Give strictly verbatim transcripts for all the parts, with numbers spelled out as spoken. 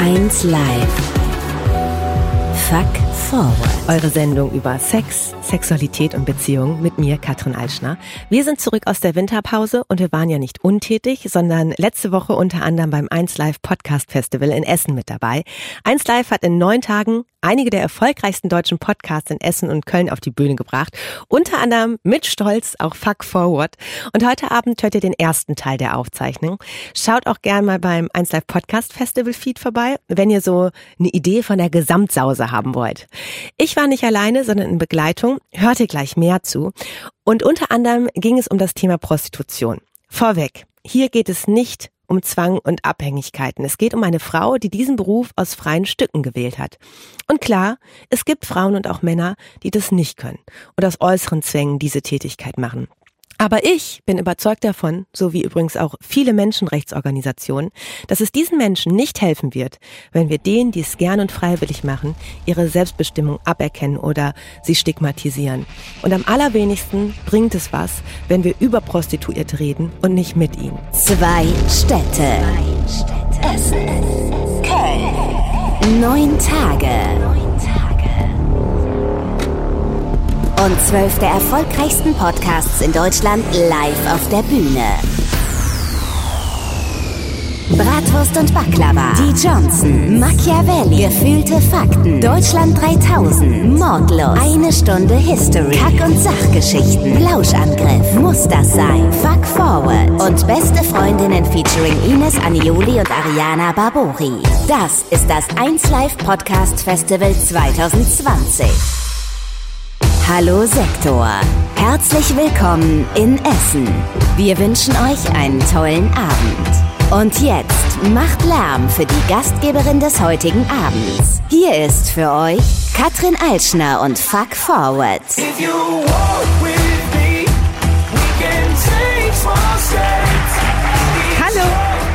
eins Live. Fuck Forward. Eure Sendung über Sex, Sexualität und Beziehungen mit mir, Katrin Altschner. Wir sind zurück aus der Winterpause und wir waren ja nicht untätig, sondern letzte Woche unter anderem beim eins Live Podcast Festival in Essen mit dabei. eins Live hat in neun Tagen einige der erfolgreichsten deutschen Podcasts in Essen und Köln auf die Bühne gebracht. Unter anderem mit Stolz auch Fuck Forward. Und heute Abend hört ihr den ersten Teil der Aufzeichnung. Schaut auch gerne mal beim eins Live Podcast Festival Feed vorbei, wenn ihr so eine Idee von der Gesamtsause haben wollt. Ich war nicht alleine, sondern in Begleitung. Hört ihr gleich mehr zu. Und unter anderem ging es um das Thema Prostitution. Vorweg, hier geht es nicht um Zwang und Abhängigkeiten. Es geht um eine Frau, die diesen Beruf aus freien Stücken gewählt hat. Und klar, es gibt Frauen und auch Männer, die das nicht können und aus äußeren Zwängen diese Tätigkeit machen. Aber ich bin überzeugt davon, so wie übrigens auch viele Menschenrechtsorganisationen, dass es diesen Menschen nicht helfen wird, wenn wir denen, die es gern und freiwillig machen, ihre Selbstbestimmung aberkennen oder sie stigmatisieren. Und am allerwenigsten bringt es was, wenn wir über Prostituierte reden und nicht mit ihnen. Zwei Städte. Essen. Köln. Neun Tage. Und zwölf der erfolgreichsten Podcasts in Deutschland live auf der Bühne. Bratwurst und Baklava, die Johnson, Machiavelli, gefühlte Fakten, Deutschland dreitausend, Mordlos, eine Stunde History, Kack- und Sachgeschichten, Lauschangriff, muss das sein, Fuck Forward und beste Freundinnen featuring Ines Anioli und Ariana Barbori. Das ist das eins Live Podcast Festival zwanzig zwanzig. Hallo Sektor, herzlich willkommen in Essen. Wir wünschen euch einen tollen Abend. Und jetzt macht Lärm für die Gastgeberin des heutigen Abends. Hier ist für euch Katrin Altschner und Fuck Forward. If you walk with me, we can take small steps. Hallo!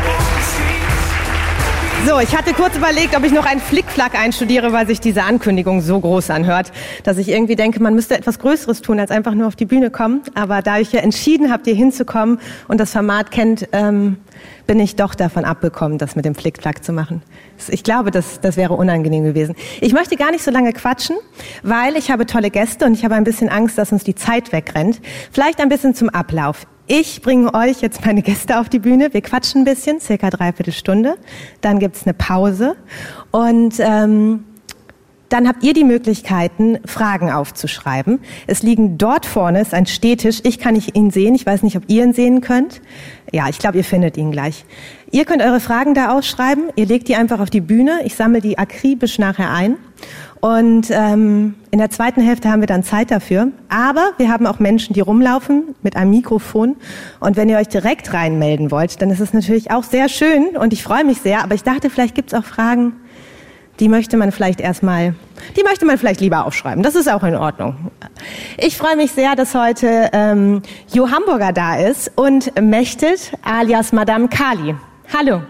So, ich hatte kurz überlegt, ob ich noch einen Flickflack einstudiere, weil sich diese Ankündigung so groß anhört, dass ich irgendwie denke, man müsste etwas Größeres tun, als einfach nur auf die Bühne kommen. Aber da ich ja entschieden habt, hier hinzukommen und das Format kennt, ähm, bin ich doch davon abgekommen, das mit dem Flickflack zu machen. Ich glaube, das, das wäre unangenehm gewesen. Ich möchte gar nicht so lange quatschen, weil ich habe tolle Gäste und ich habe ein bisschen Angst, dass uns die Zeit wegrennt. Vielleicht ein bisschen zum Ablauf. Ich bringe euch jetzt meine Gäste auf die Bühne. Wir quatschen ein bisschen, circa dreiviertel Stunde. Dann gibt's eine Pause und ähm, dann habt ihr die Möglichkeiten, Fragen aufzuschreiben. Es liegen dort vorne, ist ein Stehtisch. Ich kann nicht ihn sehen. Ich weiß nicht, ob ihr ihn sehen könnt. Ja, ich glaube, ihr findet ihn gleich. Ihr könnt eure Fragen da ausschreiben. Ihr legt die einfach auf die Bühne. Ich sammle die akribisch nachher ein. Und ähm, in der zweiten Hälfte haben wir dann Zeit dafür. Aber wir haben auch Menschen, die rumlaufen mit einem Mikrofon. Und wenn ihr euch direkt reinmelden wollt, dann ist es natürlich auch sehr schön und ich freue mich sehr. Aber ich dachte, vielleicht gibt's auch Fragen, die möchte man vielleicht erstmal, die möchte man vielleicht lieber aufschreiben. Das ist auch in Ordnung. Ich freue mich sehr, dass heute ähm, Jo Hamburger da ist und Mechtet alias Madame Kali. Hallo.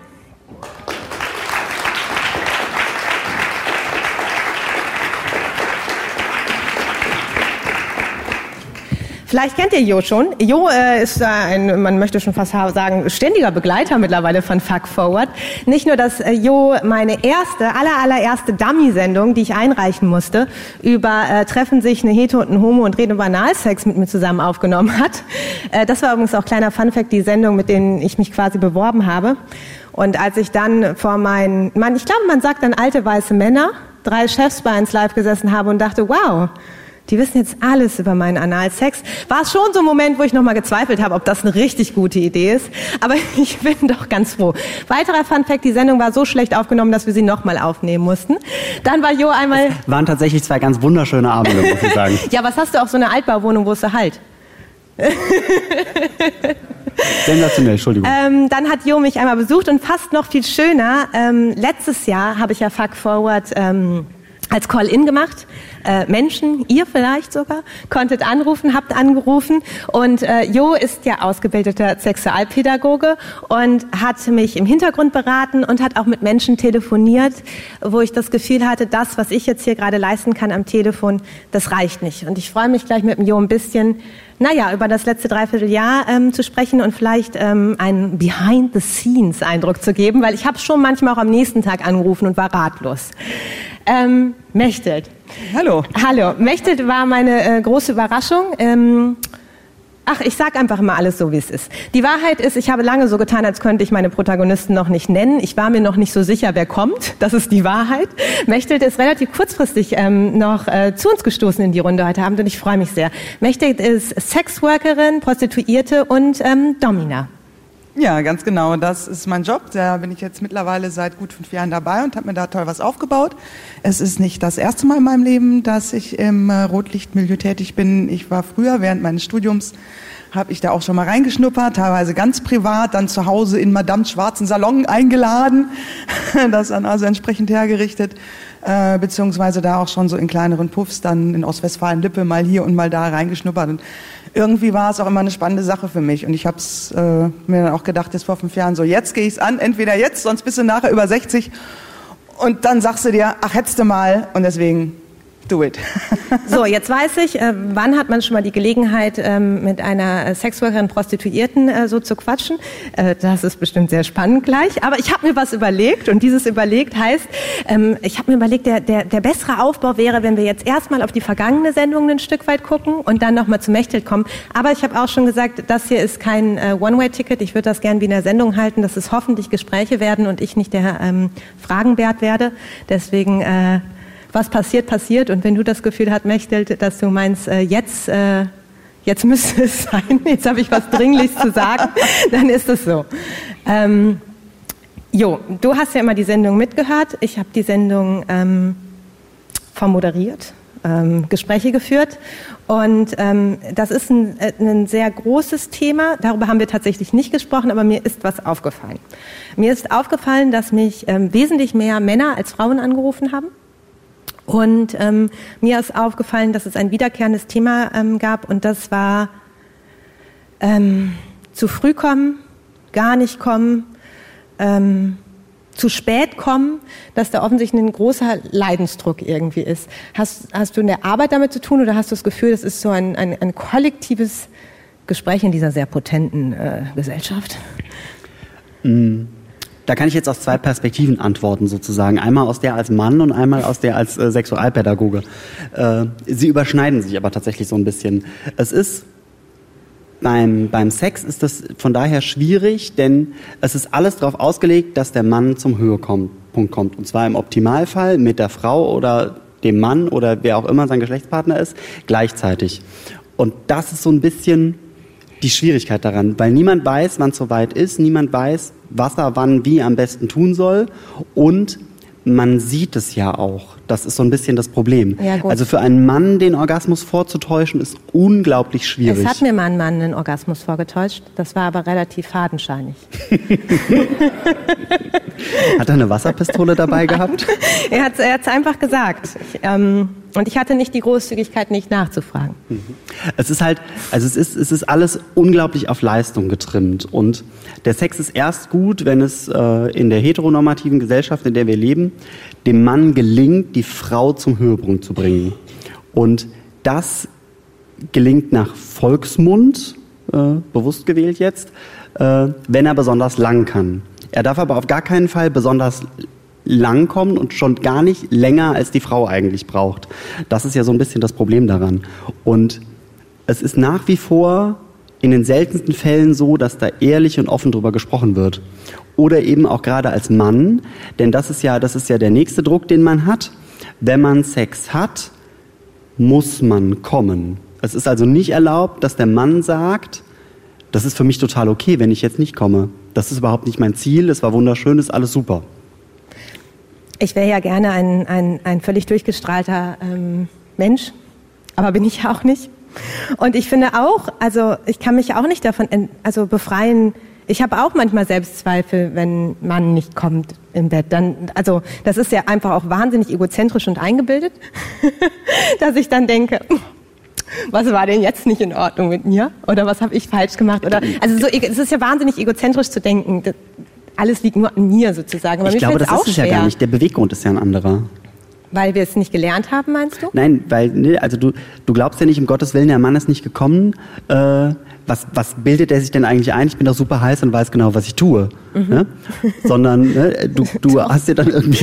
Vielleicht kennt ihr Jo schon. Jo äh, ist ein, man möchte schon fast sagen, ständiger Begleiter mittlerweile von Fuck Forward. Nicht nur, dass äh, Jo meine erste, aller, allererste Dummy-Sendung, die ich einreichen musste, über äh, treffen sich eine Hetero und ein Homo und reden über Analsex mit mir zusammen aufgenommen hat. Äh, das war übrigens auch kleiner Funfact, die Sendung, mit denen ich mich quasi beworben habe. Und als ich dann vor meinen, man, ich glaube, man sagt dann alte weiße Männer, drei Chefs bei eins Live gesessen habe und dachte, wow, die wissen jetzt alles über meinen Analsex. War es schon so ein Moment, wo ich nochmal gezweifelt habe, ob das eine richtig gute Idee ist. Aber ich bin doch ganz froh. Weiterer Funfact, die Sendung war so schlecht aufgenommen, dass wir sie nochmal aufnehmen mussten. Dann war Jo einmal... Es waren tatsächlich zwei ganz wunderschöne Abende, muss ich sagen. Ja, was hast du auch so eine Altbauwohnung, wo ist du halt? Sensationell, Entschuldigung. Ähm, dann hat Jo mich einmal besucht und fast noch viel schöner. Ähm, letztes Jahr habe ich ja Fuck Forward... Ähm, als Call-In gemacht. Äh, Menschen, ihr vielleicht sogar, konntet anrufen, habt angerufen und äh, Jo ist ja ausgebildeter Sexualpädagoge und hat mich im Hintergrund beraten und hat auch mit Menschen telefoniert, wo ich das Gefühl hatte, das, was ich jetzt hier gerade leisten kann am Telefon, das reicht nicht. Und ich freue mich gleich mit dem Jo ein bisschen naja, über das letzte Dreivierteljahr ähm, zu sprechen und vielleicht ähm, einen Behind-the-Scenes-Eindruck zu geben, weil ich habe schon manchmal auch am nächsten Tag angerufen und war ratlos. Ähm, Mechthild. Hallo. Hallo. Mechthild war meine äh, große Überraschung. Ähm, Ach, ich sag einfach mal alles so, wie es ist. Die Wahrheit ist, ich habe lange so getan, als könnte ich meine Protagonisten noch nicht nennen. Ich war mir noch nicht so sicher, wer kommt. Das ist die Wahrheit. Mechthild ist relativ kurzfristig ähm, noch äh, zu uns gestoßen in die Runde heute Abend und ich freue mich sehr. Mechthild ist Sexworkerin, Prostituierte und ähm, Domina. Ja, ganz genau. Das ist mein Job. Da bin ich jetzt mittlerweile seit gut fünf Jahren dabei und habe mir da toll was aufgebaut. Es ist nicht das erste Mal in meinem Leben, dass ich im äh, Rotlichtmilieu tätig bin. Ich war früher, während meines Studiums, habe ich da auch schon mal reingeschnuppert, teilweise ganz privat, dann zu Hause in Madames schwarzen Salon eingeladen, das dann also entsprechend hergerichtet, äh, beziehungsweise da auch schon so in kleineren Puffs dann in Ostwestfalen-Lippe mal hier und mal da reingeschnuppert. Und irgendwie war es auch immer eine spannende Sache für mich. Und ich habe es äh, mir dann auch gedacht, jetzt vor fünf Jahren, so jetzt gehe ich es an, entweder jetzt, sonst bist du nachher über sechzig. Und dann sagst du dir, ach, hättest du mal. Und deswegen, do it. So, jetzt weiß ich, äh, wann hat man schon mal die Gelegenheit, ähm, mit einer Sexworkerin, Prostituierten äh, so zu quatschen. Äh, das ist bestimmt sehr spannend gleich. Aber ich habe mir was überlegt und dieses überlegt heißt, ähm, ich habe mir überlegt, der, der, der bessere Aufbau wäre, wenn wir jetzt erstmal auf die vergangene Sendung ein Stück weit gucken und dann nochmal zu Mechthild kommen. Aber ich habe auch schon gesagt, das hier ist kein äh, One-Way-Ticket. Ich würde das gern wie in der Sendung halten, dass es hoffentlich Gespräche werden und ich nicht der ähm, Fragenbert werde. Deswegen... Äh, was passiert, passiert. Und wenn du das Gefühl hast, Mechthild, dass du meinst, äh, jetzt, äh, jetzt müsste es sein, jetzt habe ich was Dringliches zu sagen, dann ist es so. Ähm, jo, du hast ja immer die Sendung mitgehört. Ich habe die Sendung ähm, vermoderiert, ähm, Gespräche geführt. Und ähm, das ist ein, ein sehr großes Thema. Darüber haben wir tatsächlich nicht gesprochen, aber mir ist was aufgefallen. Mir ist aufgefallen, dass mich ähm, wesentlich mehr Männer als Frauen angerufen haben. Und ähm, mir ist aufgefallen, dass es ein wiederkehrendes Thema ähm, gab und das war ähm, zu früh kommen, gar nicht kommen, ähm, zu spät kommen, dass da offensichtlich ein großer Leidensdruck irgendwie ist. Hast, hast du in der Arbeit damit zu tun oder hast du das Gefühl, das ist so ein, ein, ein kollektives Gespräch in dieser sehr potenten äh, Gesellschaft? Mm. Da kann ich jetzt aus zwei Perspektiven antworten sozusagen. Einmal aus der als Mann und einmal aus der als äh, Sexualpädagoge. Äh, sie überschneiden sich aber tatsächlich so ein bisschen. Es ist, beim, beim Sex ist das von daher schwierig, denn es ist alles darauf ausgelegt, dass der Mann zum Höhepunkt kommt. Und zwar im Optimalfall mit der Frau oder dem Mann oder wer auch immer sein Geschlechtspartner ist, gleichzeitig. Und das ist so ein bisschen die Schwierigkeit daran, weil niemand weiß, wann es soweit ist, niemand weiß, was er wann wie am besten tun soll und man sieht es ja auch. Das ist so ein bisschen das Problem. Ja, gut. Also für einen Mann den Orgasmus vorzutäuschen, ist unglaublich schwierig. Es hat mir mal ein Mann einen Orgasmus vorgetäuscht, das war aber relativ fadenscheinig. Hat er eine Wasserpistole dabei gehabt? Er hat es einfach gesagt. Ich, ähm, und ich hatte nicht die Großzügigkeit, nicht nachzufragen. Es ist halt, also es ist, es ist alles unglaublich auf Leistung getrimmt. Und der Sex ist erst gut, wenn es äh, in der heteronormativen Gesellschaft, in der wir leben, dem Mann gelingt, die Frau zum Höhepunkt zu bringen. Und das gelingt nach Volksmund, äh, bewusst gewählt jetzt, äh, wenn er besonders lang kann. Er darf aber auf gar keinen Fall besonders lang kommen und schon gar nicht länger, als die Frau eigentlich braucht. Das ist ja so ein bisschen das Problem daran. Und es ist nach wie vor in den seltensten Fällen so, dass da ehrlich und offen drüber gesprochen wird. Oder eben auch gerade als Mann, denn das ist ja, das ist ja der nächste Druck, den man hat. Wenn man Sex hat, muss man kommen. Es ist also nicht erlaubt, dass der Mann sagt, das ist für mich total okay, wenn ich jetzt nicht komme. Das ist überhaupt nicht mein Ziel, es war wunderschön, ist alles super. Ich wäre ja gerne ein, ein, ein völlig durchgestrahlter ähm, Mensch, aber bin ich ja auch nicht. Und ich finde auch, also ich kann mich auch nicht davon ent, also befreien. Ich habe auch manchmal Selbstzweifel, wenn man nicht kommt im Bett. Dann, also das ist ja einfach auch wahnsinnig egozentrisch und eingebildet, dass ich dann denke, was war denn jetzt nicht in Ordnung mit mir? Oder was habe ich falsch gemacht? Oder also so, es ist ja wahnsinnig egozentrisch zu denken. Das, alles liegt nur an mir sozusagen. Aber ich mir glaube, das auch ist es schwer. ja gar nicht. Der Beweggrund ist ja ein anderer. Weil wir es nicht gelernt haben, meinst du? Nein, weil, ne, also du, du glaubst ja nicht, um Gottes Willen, der Mann ist nicht gekommen. Äh, was, was bildet er sich denn eigentlich ein? Ich bin doch super heiß und weiß genau, was ich tue. Mhm. Ne? Sondern ne, du, du hast ja dann irgendwie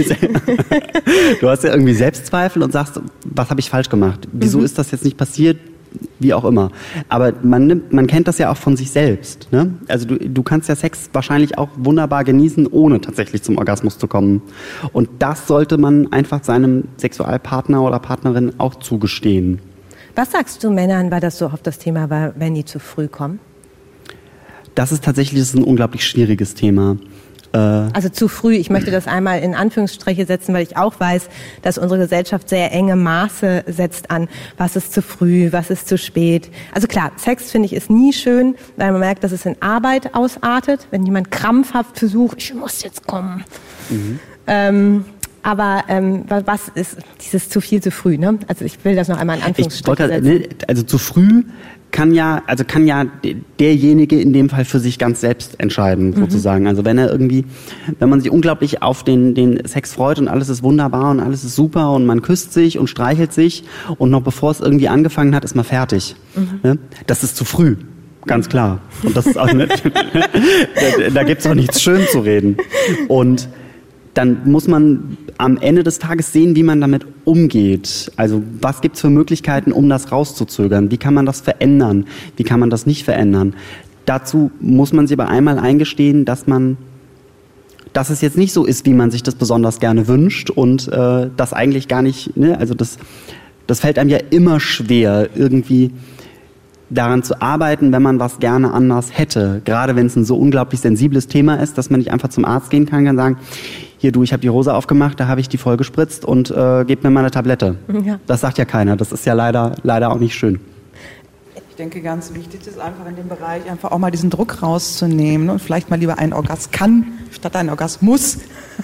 du hast ja irgendwie Selbstzweifel und sagst, was habe ich falsch gemacht? Wieso mhm. ist das jetzt nicht passiert? Wie auch immer. Aber man nimmt, man kennt das ja auch von sich selbst. Ne? Also du, du kannst ja Sex wahrscheinlich auch wunderbar genießen, ohne tatsächlich zum Orgasmus zu kommen. Und das sollte man einfach seinem Sexualpartner oder Partnerin auch zugestehen. Was sagst du Männern, weil das so oft das Thema war, wenn die zu früh kommen? Das ist tatsächlich das ist ein unglaublich schwieriges Thema. Also zu früh, ich möchte das einmal in Anführungsstriche setzen, weil ich auch weiß, dass unsere Gesellschaft sehr enge Maße setzt an, was ist zu früh, was ist zu spät. Also klar, Sex finde ich ist nie schön, weil man merkt, dass es in Arbeit ausartet, wenn jemand krampfhaft versucht, ich muss jetzt kommen. Mhm. Ähm, aber ähm, was ist dieses zu viel, zu früh? Ne? Also ich will das noch einmal in Anführungsstriche setzen. Ne, also zu früh kann ja, also kann ja derjenige in dem Fall für sich ganz selbst entscheiden, sozusagen. Mhm. Also wenn er irgendwie, wenn man sich unglaublich auf den, den Sex freut und alles ist wunderbar und alles ist super und man küsst sich und streichelt sich und noch bevor es irgendwie angefangen hat, ist man fertig. Mhm. Ne? Das ist zu früh. Ganz klar. Und das ist auch nicht, da, da gibt's auch nichts schön zu reden. Und dann muss man am Ende des Tages sehen, wie man damit umgeht. Also was gibt's für Möglichkeiten, um das rauszuzögern? Wie kann man das verändern? Wie kann man das nicht verändern? Dazu muss man sich aber einmal eingestehen, dass man, dass es jetzt nicht so ist, wie man sich das besonders gerne wünscht und äh, das eigentlich gar nicht, ne? Also das, das fällt einem ja immer schwer, irgendwie daran zu arbeiten, wenn man was gerne anders hätte. Gerade wenn es ein so unglaublich sensibles Thema ist, dass man nicht einfach zum Arzt gehen kann und sagen, hier du, ich habe die Hose aufgemacht, da habe ich die voll gespritzt und äh, gebt mir mal eine Tablette. Ja. Das sagt ja keiner. Das ist ja leider, leider auch nicht schön. Ich denke, ganz wichtig ist einfach in dem Bereich einfach auch mal diesen Druck rauszunehmen und vielleicht mal lieber einen Orgasmus kann, statt einen Orgasmus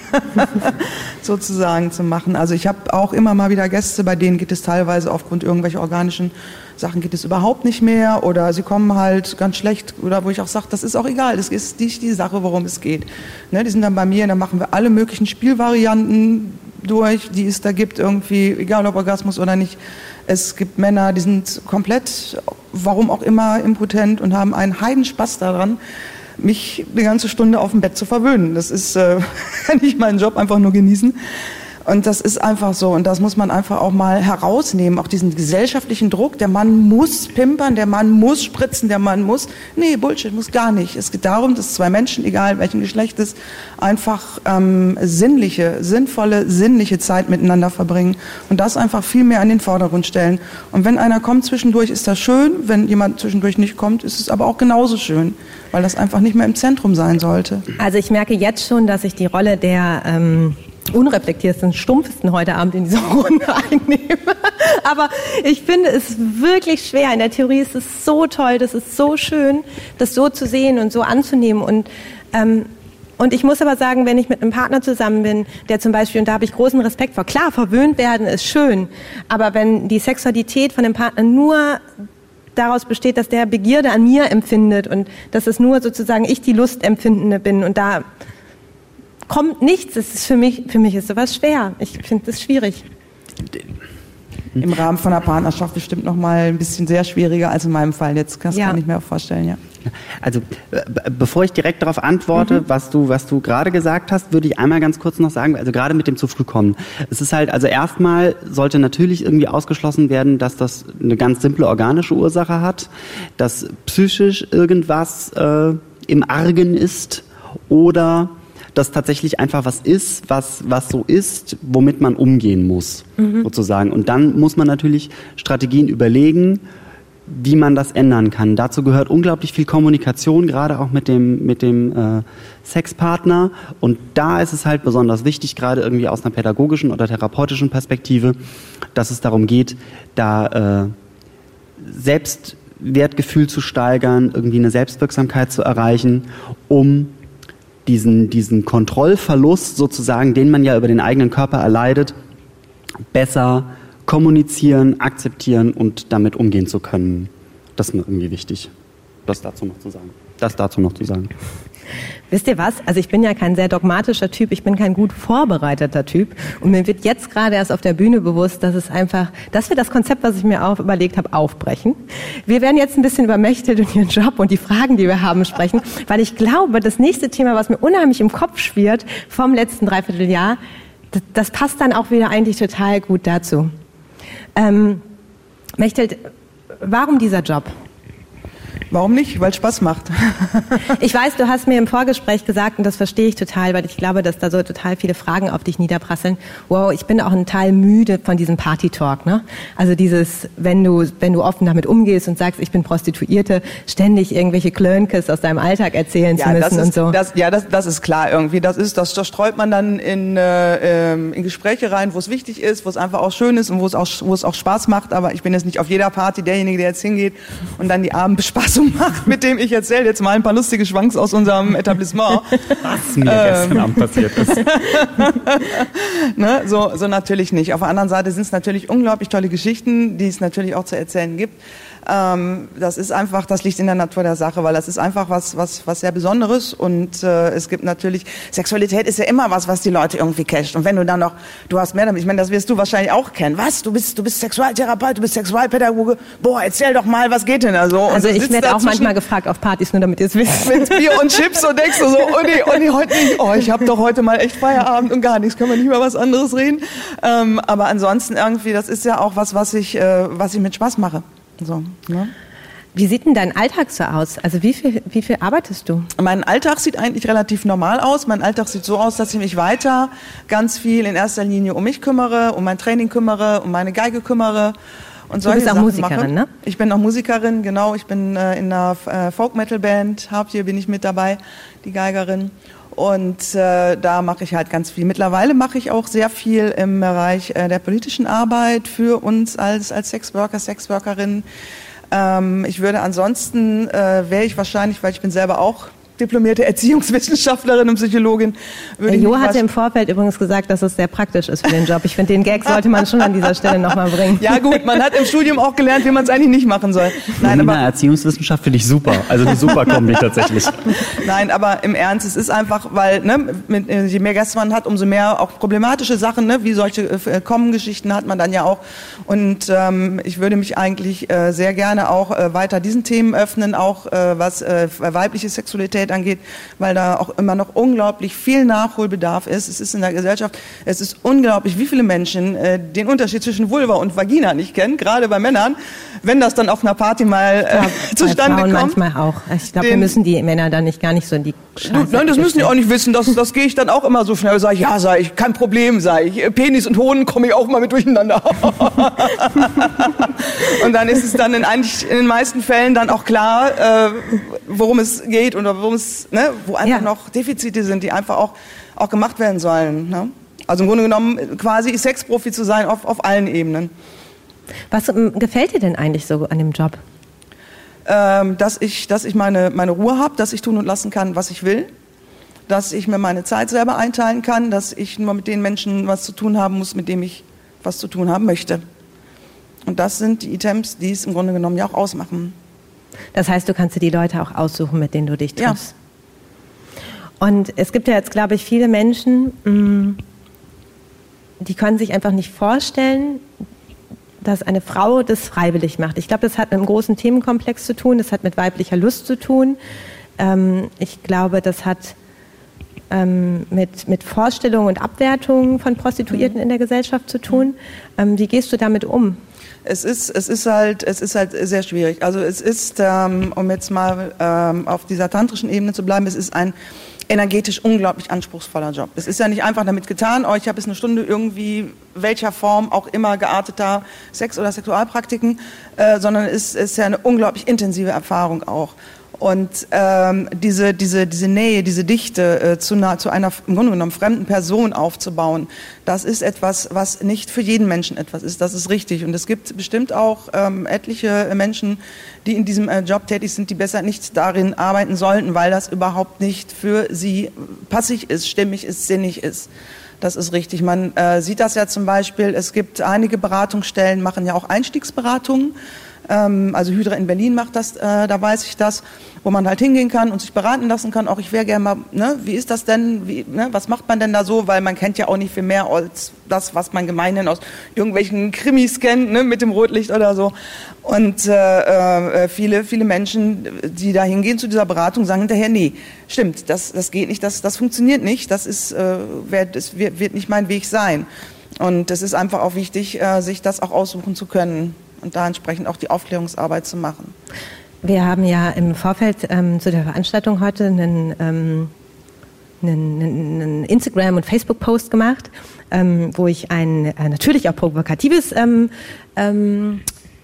sozusagen zu machen. Also ich habe auch immer mal wieder Gäste, bei denen geht es teilweise aufgrund irgendwelcher organischen Sachen geht es überhaupt nicht mehr oder sie kommen halt ganz schlecht oder wo ich auch sage, das ist auch egal, das ist nicht die Sache, worum es geht. Ne, die sind dann bei mir und dann machen wir alle möglichen Spielvarianten durch, die es da gibt irgendwie, egal ob Orgasmus oder nicht. Es gibt Männer, die sind komplett, warum auch immer, impotent und haben einen Heidenspaß daran, mich eine ganze Stunde auf dem Bett zu verwöhnen. Das ist, äh, kann ich meinen Job einfach nur genießen. Und das ist einfach so. Und das muss man einfach auch mal herausnehmen. Auch diesen gesellschaftlichen Druck. Der Mann muss pimpern, der Mann muss spritzen, der Mann muss... Nee, Bullshit, muss gar nicht. Es geht darum, dass zwei Menschen, egal welchen Geschlechtes, einfach ähm, sinnliche, sinnvolle, sinnliche Zeit miteinander verbringen. Und das einfach viel mehr an den Vordergrund stellen. Und wenn einer kommt zwischendurch, ist das schön. Wenn jemand zwischendurch nicht kommt, ist es aber auch genauso schön. Weil das einfach nicht mehr im Zentrum sein sollte. Also ich merke jetzt schon, dass ich die Rolle der... Ähm unreflektiertesten, stumpfesten heute Abend in dieser Runde einnehme. Aber ich finde es wirklich schwer. In der Theorie ist es so toll, das ist so schön, das so zu sehen und so anzunehmen. Und, ähm, und ich muss aber sagen, wenn ich mit einem Partner zusammen bin, der zum Beispiel, und da habe ich großen Respekt vor, klar, verwöhnt werden ist schön, aber wenn die Sexualität von dem Partner nur daraus besteht, dass der Begierde an mir empfindet und dass es nur sozusagen ich die Lustempfindende bin und da kommt nichts. Das ist für mich, für mich ist sowas schwer. Ich finde das schwierig. Im Rahmen von einer Partnerschaft bestimmt noch mal ein bisschen sehr schwieriger als in meinem Fall. Jetzt kannst du ja. Gar nicht mehr vorstellen, ja. Also äh, bevor ich direkt darauf antworte, mhm. was du was du gerade gesagt hast, würde ich einmal ganz kurz noch sagen, also gerade mit dem zu früh kommen. Es ist halt, also erstmal sollte natürlich irgendwie ausgeschlossen werden, dass das eine ganz simple organische Ursache hat, dass psychisch irgendwas äh, im Argen ist oder dass tatsächlich einfach was ist, was, was so ist, womit man umgehen muss, mhm. sozusagen. Und dann muss man natürlich Strategien überlegen, wie man das ändern kann. Dazu gehört unglaublich viel Kommunikation, gerade auch mit dem, mit dem äh, Sexpartner. Und da ist es halt besonders wichtig, gerade irgendwie aus einer pädagogischen oder therapeutischen Perspektive, dass es darum geht, da äh, Selbstwertgefühl zu steigern, irgendwie eine Selbstwirksamkeit zu erreichen, um diesen, diesen Kontrollverlust sozusagen, den man ja über den eigenen Körper erleidet, besser kommunizieren, akzeptieren und damit umgehen zu können. Das ist mir irgendwie wichtig, das dazu noch zu sagen. Das dazu noch zu sagen. Wisst ihr was? Also ich bin ja kein sehr dogmatischer Typ, ich bin kein gut vorbereiteter Typ und mir wird jetzt gerade erst auf der Bühne bewusst, dass es einfach, dass wir das Konzept, was ich mir auf, überlegt habe, aufbrechen. Wir werden jetzt ein bisschen über Mechthild und ihren Job und die Fragen, die wir haben, sprechen, weil ich glaube, das nächste Thema, was mir unheimlich im Kopf schwirrt vom letzten Dreivierteljahr, das, das passt dann auch wieder eigentlich total gut dazu. Ähm, Mechthild, warum dieser Job? Warum nicht? Weil es Spaß macht. Ich weiß, du hast mir im Vorgespräch gesagt, und das verstehe ich total, weil ich glaube, dass da so total viele Fragen auf dich niederprasseln. Wow, ich bin auch ein Teil müde von diesem Party-Talk, ne? Also dieses, wenn du, wenn du offen damit umgehst und sagst, ich bin Prostituierte, ständig irgendwelche Klönkes aus deinem Alltag erzählen ja, zu müssen das ist, und so. Das, ja, das, das ist klar irgendwie. Das ist, das, das streut man dann in, äh, in Gespräche rein, wo es wichtig ist, wo es einfach auch schön ist und wo es auch, wo es auch Spaß macht. Aber ich bin jetzt nicht auf jeder Party derjenige, der jetzt hingeht und dann die Abendbespaßung macht, mit dem ich erzähle jetzt mal ein paar lustige Schwanks aus unserem Etablissement. Was mir ähm. gestern Abend passiert ist. ne, so, so natürlich nicht. Auf der anderen Seite sind es natürlich unglaublich tolle Geschichten, die es natürlich auch zu erzählen gibt. Ähm, das ist einfach, das liegt in der Natur der Sache, weil das ist einfach was, was, was sehr Besonderes und äh, es gibt natürlich, Sexualität ist ja immer was, was die Leute irgendwie catcht und wenn du dann noch, du hast mehr damit, ich meine, das wirst du wahrscheinlich auch kennen, was, du bist, du bist Sexualtherapeut, du bist Sexualpädagoge, boah, erzähl doch mal, was geht denn da so? Also ich werde auch manchmal gefragt auf Partys, nur damit ihr es wisst. Mit Bier und Chips und denkst du so, oh nee, oh nee, heute nicht, oh, ich habe doch heute mal echt Feierabend und gar nichts, können wir nicht über was anderes reden, ähm, aber ansonsten irgendwie, das ist ja auch was, was ich, äh, was ich mit Spaß mache. So, ne? Wie sieht denn dein Alltag so aus? Also wie viel, wie viel arbeitest du? Mein Alltag sieht eigentlich relativ normal aus. Mein Alltag sieht so aus, dass ich mich weiter ganz viel in erster Linie um mich kümmere, um mein Training kümmere, um meine Geige kümmere. Und du bist auch Sachen Musikerin, mache. ne? Ich bin auch Musikerin, genau. Ich bin äh, in einer äh, Folk-Metal-Band, Harpie bin ich mit dabei, die Geigerin. Und äh, da mache ich halt ganz viel. Mittlerweile mache ich auch sehr viel im Bereich äh, der politischen Arbeit für uns als als Sexworker, Sexworkerin. Ähm, ich würde ansonsten, äh, wäre ich wahrscheinlich, weil ich bin selber auch diplomierte Erziehungswissenschaftlerin und Psychologin. Würde Jo hatte im Vorfeld übrigens gesagt, dass es sehr praktisch ist für den Job. Ich finde, den Gag sollte man schon an dieser Stelle nochmal bringen. Ja gut, man hat im Studium auch gelernt, wie man es eigentlich nicht machen soll. Nein, aber Erziehungswissenschaft finde ich super. Also eine super Kombi tatsächlich. Nein, aber im Ernst, es ist einfach, weil ne, mit, je mehr Gäste man hat, umso mehr auch problematische Sachen, ne, wie solche äh, Kommen-Geschichten hat man dann ja auch. Und ähm, ich würde mich eigentlich äh, sehr gerne auch äh, weiter diesen Themen öffnen, auch äh, was äh, weibliche Sexualität angeht, weil da auch immer noch unglaublich viel Nachholbedarf ist. Es ist in der Gesellschaft, es ist unglaublich, wie viele Menschen äh, den Unterschied zwischen Vulva und Vagina nicht kennen, gerade bei Männern, wenn das dann auf einer Party mal äh, ja, zustande bei Frauen kommt. Manchmal auch. Ich glaube, wir müssen die Männer dann nicht gar nicht so in die Scheiße. Nein, das müssen die auch nicht wissen. Das, das gehe ich dann auch immer so schnell. Sag ich, ja, sag ich, kein Problem, sag ich. Penis und Hoden komme ich auch mal mit durcheinander. Und dann ist es dann in, eigentlich in den meisten Fällen dann auch klar, äh, worum es geht oder worum es, ne, wo einfach ja. noch Defizite sind, die einfach auch, auch gemacht werden sollen. Ne? Also im Grunde genommen quasi Sexprofi zu sein auf, auf allen Ebenen. Was ähm, gefällt dir denn eigentlich so an dem Job? Ähm, dass ich, dass ich meine, meine Ruhe habe, dass ich tun und lassen kann, was ich will, dass ich mir meine Zeit selber einteilen kann, dass ich nur mit den Menschen was zu tun haben muss, mit denen ich was zu tun haben möchte. Und das sind die Items, die es im Grunde genommen ja auch ausmachen. Das heißt, du kannst dir die Leute auch aussuchen, mit denen du dich triffst. Ja. Und es gibt ja jetzt, glaube ich, viele Menschen, die können sich einfach nicht vorstellen, dass eine Frau das freiwillig macht. Ich glaube, das hat mit einem großen Themenkomplex zu tun, das hat mit weiblicher Lust zu tun. Ich glaube, das hat mit, mit Vorstellungen und Abwertungen von Prostituierten in der Gesellschaft zu tun. Wie gehst du damit um? Es ist, es ist halt, es ist halt sehr schwierig. Also es ist, ähm, um jetzt mal ähm, auf dieser tantrischen Ebene zu bleiben, es ist ein energetisch unglaublich anspruchsvoller Job. Es ist ja nicht einfach damit getan, oh, ich habe jetzt eine Stunde irgendwie, welcher Form auch immer gearteter Sex- oder Sexualpraktiken, äh, sondern es ist ja eine unglaublich intensive Erfahrung auch. Und ähm, diese, diese, diese Nähe, diese Dichte äh, zu, einer, zu einer im Grunde genommen fremden Person aufzubauen, das ist etwas, was nicht für jeden Menschen etwas ist. Das ist richtig. Und es gibt bestimmt auch ähm, etliche Menschen, die in diesem äh, Job tätig sind, die besser nicht darin arbeiten sollten, weil das überhaupt nicht für sie passig ist, stimmig ist, sinnig ist. Das ist richtig. Man äh, sieht das ja zum Beispiel, es gibt einige Beratungsstellen, machen ja auch Einstiegsberatungen. Ähm, also Hydra in Berlin macht das, äh, da weiß ich das, wo man halt hingehen kann und sich beraten lassen kann. Auch ich wäre gerne mal, ne, wie ist das denn, wie, ne, was macht man denn da so? Weil man kennt ja auch nicht viel mehr als das, was man gemeinhin aus irgendwelchen Krimis kennt, ne, mit dem Rotlicht oder so. Und äh, äh, viele, viele Menschen, die da hingehen zu dieser Beratung, sagen hinterher, nee, stimmt, das, das geht nicht, das, das funktioniert nicht, das ist, äh, wird, das wird, wird nicht mein Weg sein. Und es ist einfach auch wichtig, äh, sich das auch aussuchen zu können und da entsprechend auch die Aufklärungsarbeit zu machen. Wir haben ja im Vorfeld ähm, zu der Veranstaltung heute einen, ähm, einen, einen Instagram- und Facebook-Post gemacht, ähm, wo ich ein äh, natürlich auch provokatives ähm, ähm,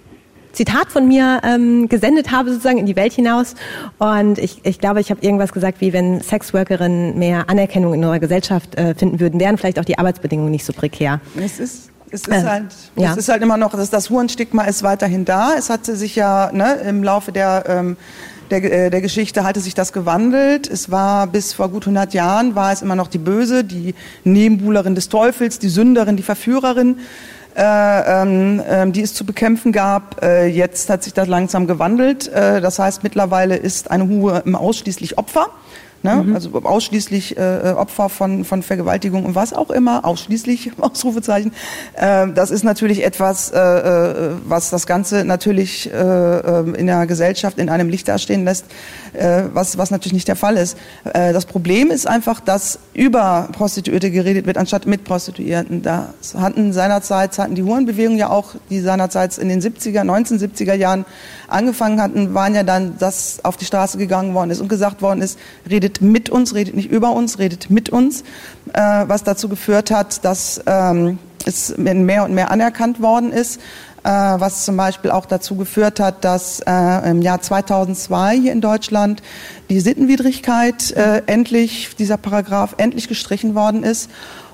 Zitat von mir ähm, gesendet habe, sozusagen in die Welt hinaus. Und ich, ich glaube, ich habe irgendwas gesagt, wie wenn Sexworkerinnen mehr Anerkennung in unserer Gesellschaft äh, finden würden, wären vielleicht auch die Arbeitsbedingungen nicht so prekär. Es ist Es ist, Äh, halt, ja. es ist halt immer noch, das, das Hurenstigma ist weiterhin da. Es hatte sich ja ne, im Laufe der, ähm, der, äh, der Geschichte hatte sich das gewandelt. Es war bis vor gut hundert Jahren, war es immer noch die Böse, die Nebenbuhlerin des Teufels, die Sünderin, die Verführerin, äh, ähm, äh, die es zu bekämpfen gab. Äh, jetzt hat sich das langsam gewandelt. Äh, das heißt, mittlerweile ist eine Hure immer ausschließlich Opfer. Ne? Mhm. Also ausschließlich äh, Opfer von, von Vergewaltigung und was auch immer, ausschließlich, Ausrufezeichen. Äh, das ist natürlich etwas, äh, was das Ganze natürlich äh, in der Gesellschaft in einem Licht dastehen lässt, äh, was, was natürlich nicht der Fall ist. Äh, das Problem ist einfach, dass über Prostituierte geredet wird, anstatt mit Prostituierten. Da hatten seinerzeit, hatten die Hurenbewegung ja auch, die seinerzeit in den siebziger, neunzehnhundertsiebziger Jahren angefangen hatten, waren ja dann, dass auf die Straße gegangen worden ist und gesagt worden ist, redet mit uns, redet nicht über uns, redet mit uns, äh, was dazu geführt hat, dass ähm, es mehr und mehr anerkannt worden ist, äh, was zum Beispiel auch dazu geführt hat, dass äh, im Jahr zweitausendzwei hier in Deutschland die Sittenwidrigkeit äh, endlich, dieser Paragraph endlich gestrichen worden ist.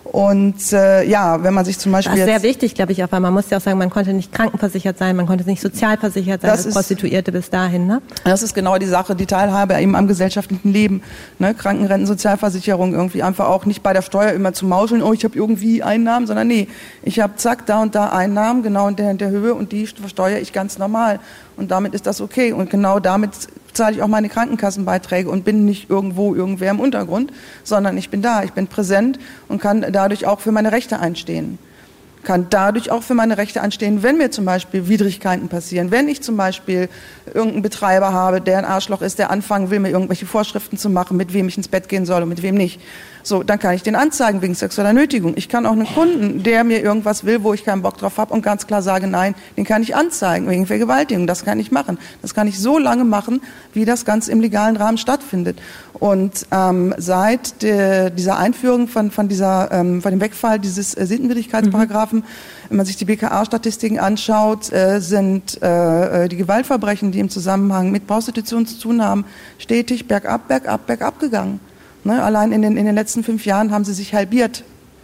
Und äh, ja, wenn man sich zum Beispiel... Das ist jetzt sehr wichtig, glaube ich, auch, weil man muss ja auch sagen, man konnte nicht krankenversichert sein, man konnte nicht sozialversichert sein als Prostituierte bis dahin. Ne? Das ist genau die Sache, die Teilhabe eben am gesellschaftlichen Leben. Ne? Krankenrenten, Sozialversicherung, irgendwie einfach auch nicht bei der Steuer immer zu mauscheln, oh, ich habe irgendwie Einnahmen, sondern nee, ich habe zack, da und da Einnahmen, genau in der, in der Höhe und die versteuere ich ganz normal. Und damit ist das okay. Und genau damit zahle ich auch meine Krankenkassenbeiträge und bin nicht irgendwo irgendwer im Untergrund, sondern ich bin da, ich bin präsent und kann dadurch auch für meine Rechte einstehen. Kann dadurch auch für meine Rechte einstehen, wenn mir zum Beispiel Widrigkeiten passieren, wenn ich zum Beispiel irgendeinen Betreiber habe, der ein Arschloch ist, der anfangen will, mir irgendwelche Vorschriften zu machen, mit wem ich ins Bett gehen soll und mit wem nicht. So, dann kann ich den anzeigen wegen sexueller Nötigung. Ich kann auch einen Kunden, der mir irgendwas will, wo ich keinen Bock drauf habe und ganz klar sage, nein, den kann ich anzeigen wegen Vergewaltigung. Das kann ich machen. Das kann ich so lange machen, wie das Ganze im legalen Rahmen stattfindet. Und ähm, seit de, dieser Einführung von, von, dieser, ähm, von dem Wegfall dieses äh, Sittenwidrigkeitsparagraphen, mhm. wenn man sich die B K A-Statistiken anschaut, äh, sind äh, die Gewaltverbrechen, die im Zusammenhang mit Prostitution zu tun haben, stetig bergab, bergab, bergab gegangen. Ne, allein in den, in den letzten fünf Jahren haben sie sich halbiert.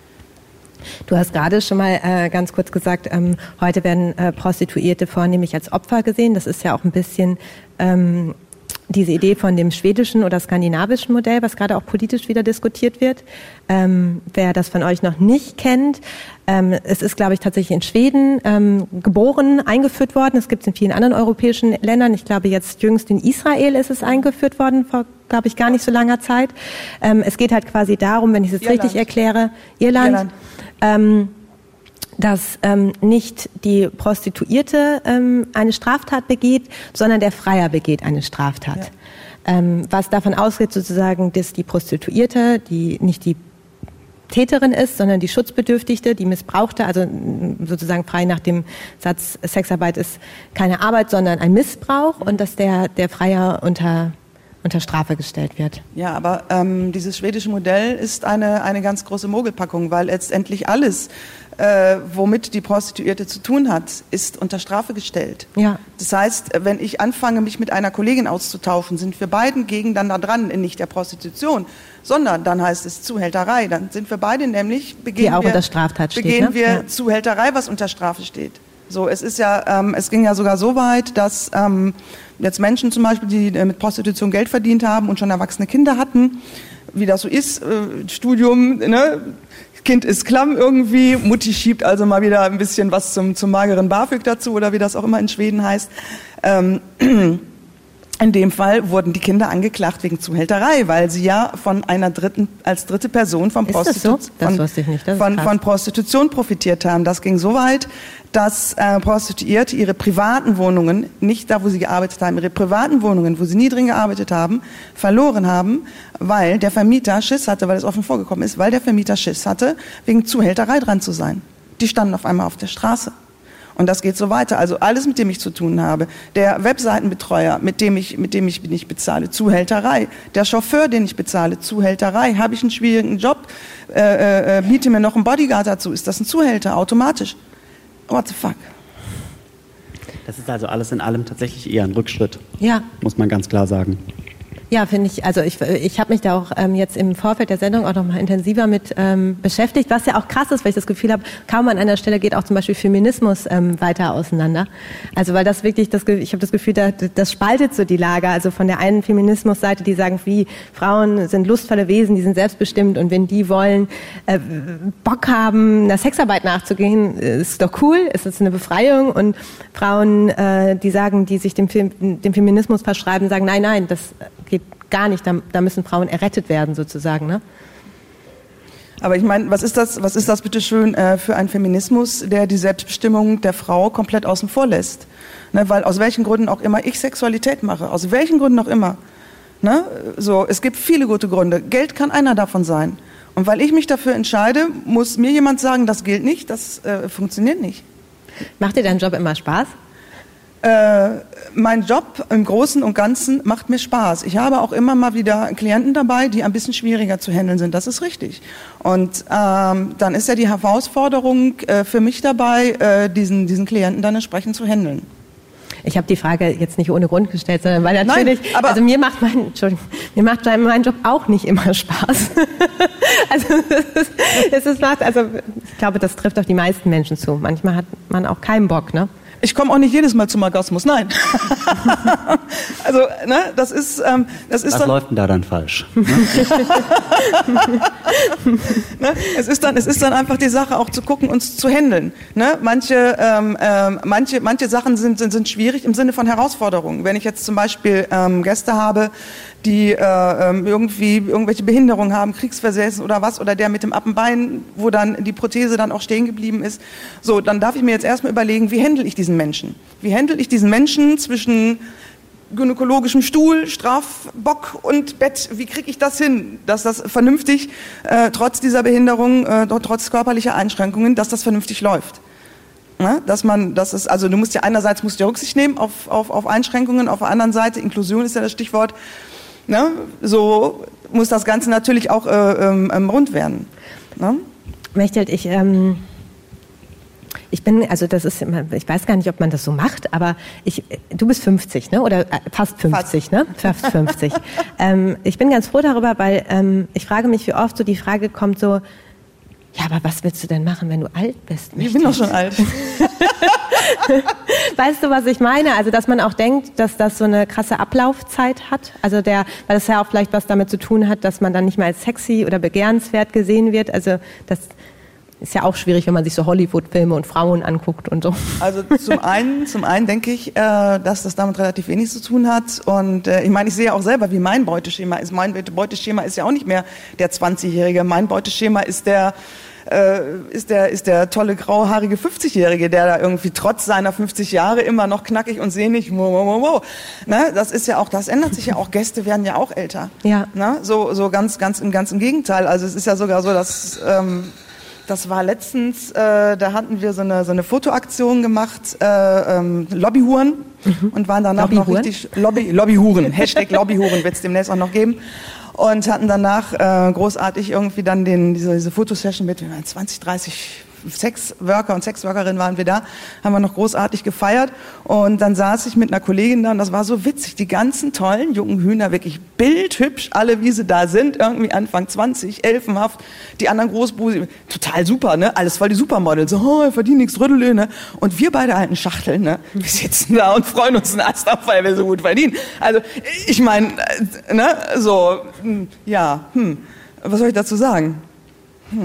Du hast gerade schon mal äh, ganz kurz gesagt, ähm, heute werden äh, Prostituierte vornehmlich als Opfer gesehen. Das ist ja auch ein bisschen ähm, diese Idee von dem schwedischen oder skandinavischen Modell, was gerade auch politisch wieder diskutiert wird. Ähm, wer das von euch noch nicht kennt, ähm, es ist, glaube ich, tatsächlich in Schweden ähm, geboren, eingeführt worden. Es gibt es in vielen anderen europäischen Ländern. Ich glaube, jetzt jüngst in Israel ist es eingeführt worden, vor, glaube ich, gar nicht so langer Zeit. Ähm, es geht halt quasi darum, wenn ich es jetzt Irland. richtig erkläre, Irland, Irland. Ähm, dass ähm, nicht die Prostituierte ähm, eine Straftat begeht, sondern der Freier begeht eine Straftat. Ja. Ähm, was davon ausgeht sozusagen, dass die Prostituierte, die nicht die Täterin ist, sondern die Schutzbedürftigte, die Missbrauchte, also sozusagen frei nach dem Satz, Sexarbeit ist keine Arbeit, sondern ein Missbrauch und dass der, der Freier unter unter Strafe gestellt wird. Ja, aber ähm, dieses schwedische Modell ist eine, eine ganz große Mogelpackung, weil letztendlich alles, äh, womit die Prostituierte zu tun hat, ist unter Strafe gestellt. Ja. Das heißt, wenn ich anfange, mich mit einer Kollegin auszutauschen, sind wir beiden gegeneinander dran, nicht der Prostitution, sondern dann heißt es Zuhälterei. Dann sind wir beide nämlich, begehen die auch wir, unter Straftat steht, begehen ne? wir ja. Zuhälterei, was unter Strafe steht. So, es ist ja, ähm, es ging ja sogar so weit, dass ähm, jetzt Menschen zum Beispiel, die äh, mit Prostitution Geld verdient haben und schon erwachsene Kinder hatten, wie das so ist, äh, Studium, ne, Kind ist klamm irgendwie, Mutti schiebt also mal wieder ein bisschen was zum, zum mageren BAföG dazu oder wie das auch immer in Schweden heißt. Ähm, in dem Fall wurden die Kinder angeklagt wegen Zuhälterei, weil sie ja von einer dritten, als dritte Person von, Ist das Prostitu- so? Das von, wusste ich nicht. Das ist von, krass. von Prostitution profitiert haben. Das ging so weit, dass äh, Prostituierte ihre privaten Wohnungen, nicht da, wo sie gearbeitet haben, ihre privaten Wohnungen, wo sie nie drin gearbeitet haben, verloren haben, weil der Vermieter Schiss hatte, weil es offen vorgekommen ist, weil der Vermieter Schiss hatte, wegen Zuhälterei dran zu sein. Die standen auf einmal auf der Straße. Und das geht so weiter. Also alles, mit dem ich zu tun habe. Der Webseitenbetreuer, mit dem ich, mit dem ich nicht bezahle, Zuhälterei. Der Chauffeur, den ich bezahle, Zuhälterei. Habe ich einen schwierigen Job, äh, äh, biete mir noch einen Bodyguard dazu. Ist das ein Zuhälter automatisch? What the fuck? Das ist also alles in allem tatsächlich eher ein Rückschritt, Ja. muss man ganz klar sagen. Ja, finde ich, also ich, ich habe mich da auch ähm, jetzt im Vorfeld der Sendung auch noch mal intensiver mit ähm, beschäftigt, was ja auch krass ist, weil ich das Gefühl habe, kaum an einer Stelle geht auch zum Beispiel Feminismus ähm, weiter auseinander. Also weil das wirklich, das, ich habe das Gefühl, da, das spaltet so die Lager. Also von der einen Feminismusseite, die sagen, wie Frauen sind lustvolle Wesen, die sind selbstbestimmt und wenn die wollen, äh, Bock haben, einer Sexarbeit nachzugehen, ist doch cool, ist das eine Befreiung. Und Frauen, äh, die sagen, die sich dem, dem Feminismus verschreiben, sagen, nein, nein, das geht gar nicht, da, da müssen Frauen errettet werden sozusagen, ne? Aber ich meine, was ist das, was ist das bitte schön äh, für ein Feminismus, der die Selbstbestimmung der Frau komplett außen vor lässt? Ne, weil aus welchen Gründen auch immer ich Sexualität mache, aus welchen Gründen auch immer. Ne? So, es gibt viele gute Gründe. Geld kann einer davon sein. Und weil ich mich dafür entscheide, muss mir jemand sagen, das gilt nicht, das äh, funktioniert nicht. Macht dir dein Job immer Spaß? Äh, mein Job im Großen und Ganzen macht mir Spaß. Ich habe auch immer mal wieder Klienten dabei, die ein bisschen schwieriger zu handeln sind. Das ist richtig. Und ähm, dann ist ja die Herausforderung äh, für mich dabei, äh, diesen, diesen Klienten dann entsprechend zu handeln. Ich habe die Frage jetzt nicht ohne Grund gestellt, sondern weil natürlich, Nein, aber also mir macht mein, Entschuldigung, mir macht mein Job auch nicht immer Spaß. Also es ist, es ist macht, also ich glaube, das trifft auf die meisten Menschen zu. Manchmal hat man auch keinen Bock, ne? Ich komme auch nicht jedes Mal zum Orgasmus, nein. Also, ne, das ist, ähm, das ist Was dann, läuft denn da dann falsch? ne, es ist dann, es ist dann einfach die Sache, auch zu gucken, uns zu handeln. Ne? Manche, ähm, ähm, manche, manche Sachen sind, sind, sind schwierig im Sinne von Herausforderungen. Wenn ich jetzt zum Beispiel ähm, Gäste habe, die äh, irgendwie irgendwelche Behinderungen haben, Kriegsversessen oder was, oder der mit dem Appenbein, wo dann die Prothese dann auch stehen geblieben ist. So, dann darf ich mir jetzt erstmal überlegen, wie handle ich diesen Menschen? Wie handle ich diesen Menschen zwischen gynäkologischem Stuhl, Strafbock und Bett? Wie kriege ich das hin, dass das vernünftig, äh, trotz dieser Behinderung, äh, trotz körperlicher Einschränkungen, dass das vernünftig läuft? Ja, dass man, das ist, also du musst ja einerseits musst du Rücksicht nehmen auf, auf, auf Einschränkungen, auf der anderen Seite, Inklusion ist ja das Stichwort, ne? So muss das Ganze natürlich auch äh, ähm, rund werden. Ne? Mechthild, ich, ähm, ich bin, also das ist, ich weiß gar nicht, ob man das so macht, aber ich, du bist fünfzig, ne? Oder fast fünfzig, fast. ne? Fast fünfzig. ähm, ich bin ganz froh darüber, weil ähm, ich frage mich, wie oft so die Frage kommt so, ja, aber was willst du denn machen, wenn du alt bist? Ich bin doch schon alt. Weißt du, was ich meine? Also, dass man auch denkt, dass das so eine krasse Ablaufzeit hat. Also, der, weil das ja auch vielleicht was damit zu tun hat, dass man dann nicht mehr als sexy oder begehrenswert gesehen wird. Also, das ist ja auch schwierig, wenn man sich so Hollywood-Filme und Frauen anguckt und so. Also zum einen, zum einen denke ich, äh, dass das damit relativ wenig zu tun hat. Und äh, ich meine, ich sehe auch selber, wie mein Beuteschema ist. Mein Beuteschema ist ja auch nicht mehr der zwanzigjährige. Mein Beuteschema ist der äh, ist der ist der tolle grauhaarige fünfzigjährige, der da irgendwie trotz seiner fünfzig Jahre immer noch knackig und sehnig. Wow, wow, wow. Ne? Das ist ja auch, das ändert sich ja auch. Gäste werden ja auch älter. Ja. Ne? So so ganz ganz im ganz im Gegenteil. Also es ist ja sogar so, dass ähm, das war letztens, äh, da hatten wir so eine, so eine Fotoaktion gemacht, äh, ähm, Lobbyhuren, mhm. und waren danach noch richtig, Lobby, Lobbyhuren, Hashtag Lobbyhuren wird es demnächst auch noch geben. Und hatten danach äh, großartig irgendwie dann den, diese, diese Fotosession mit zwanzig, dreißig Sexworker und Sexworkerinnen waren wir da, haben wir noch großartig gefeiert. Und dann saß ich mit einer Kollegin da und das war so witzig. Die ganzen tollen jungen Hühner, wirklich bildhübsch, alle wie sie da sind, irgendwie Anfang zwanzig, elfenhaft. Die anderen Großbusi, total super, ne? Alles voll die Supermodels. So, oh, ich verdiene nichts, Rüttel, ne? Und wir beide alten Schachteln, ne? Wir sitzen da und freuen uns einen Ast ab, weil wir so gut verdienen. Also, ich meine, ne? So, ja, hm, was soll ich dazu sagen? Hm.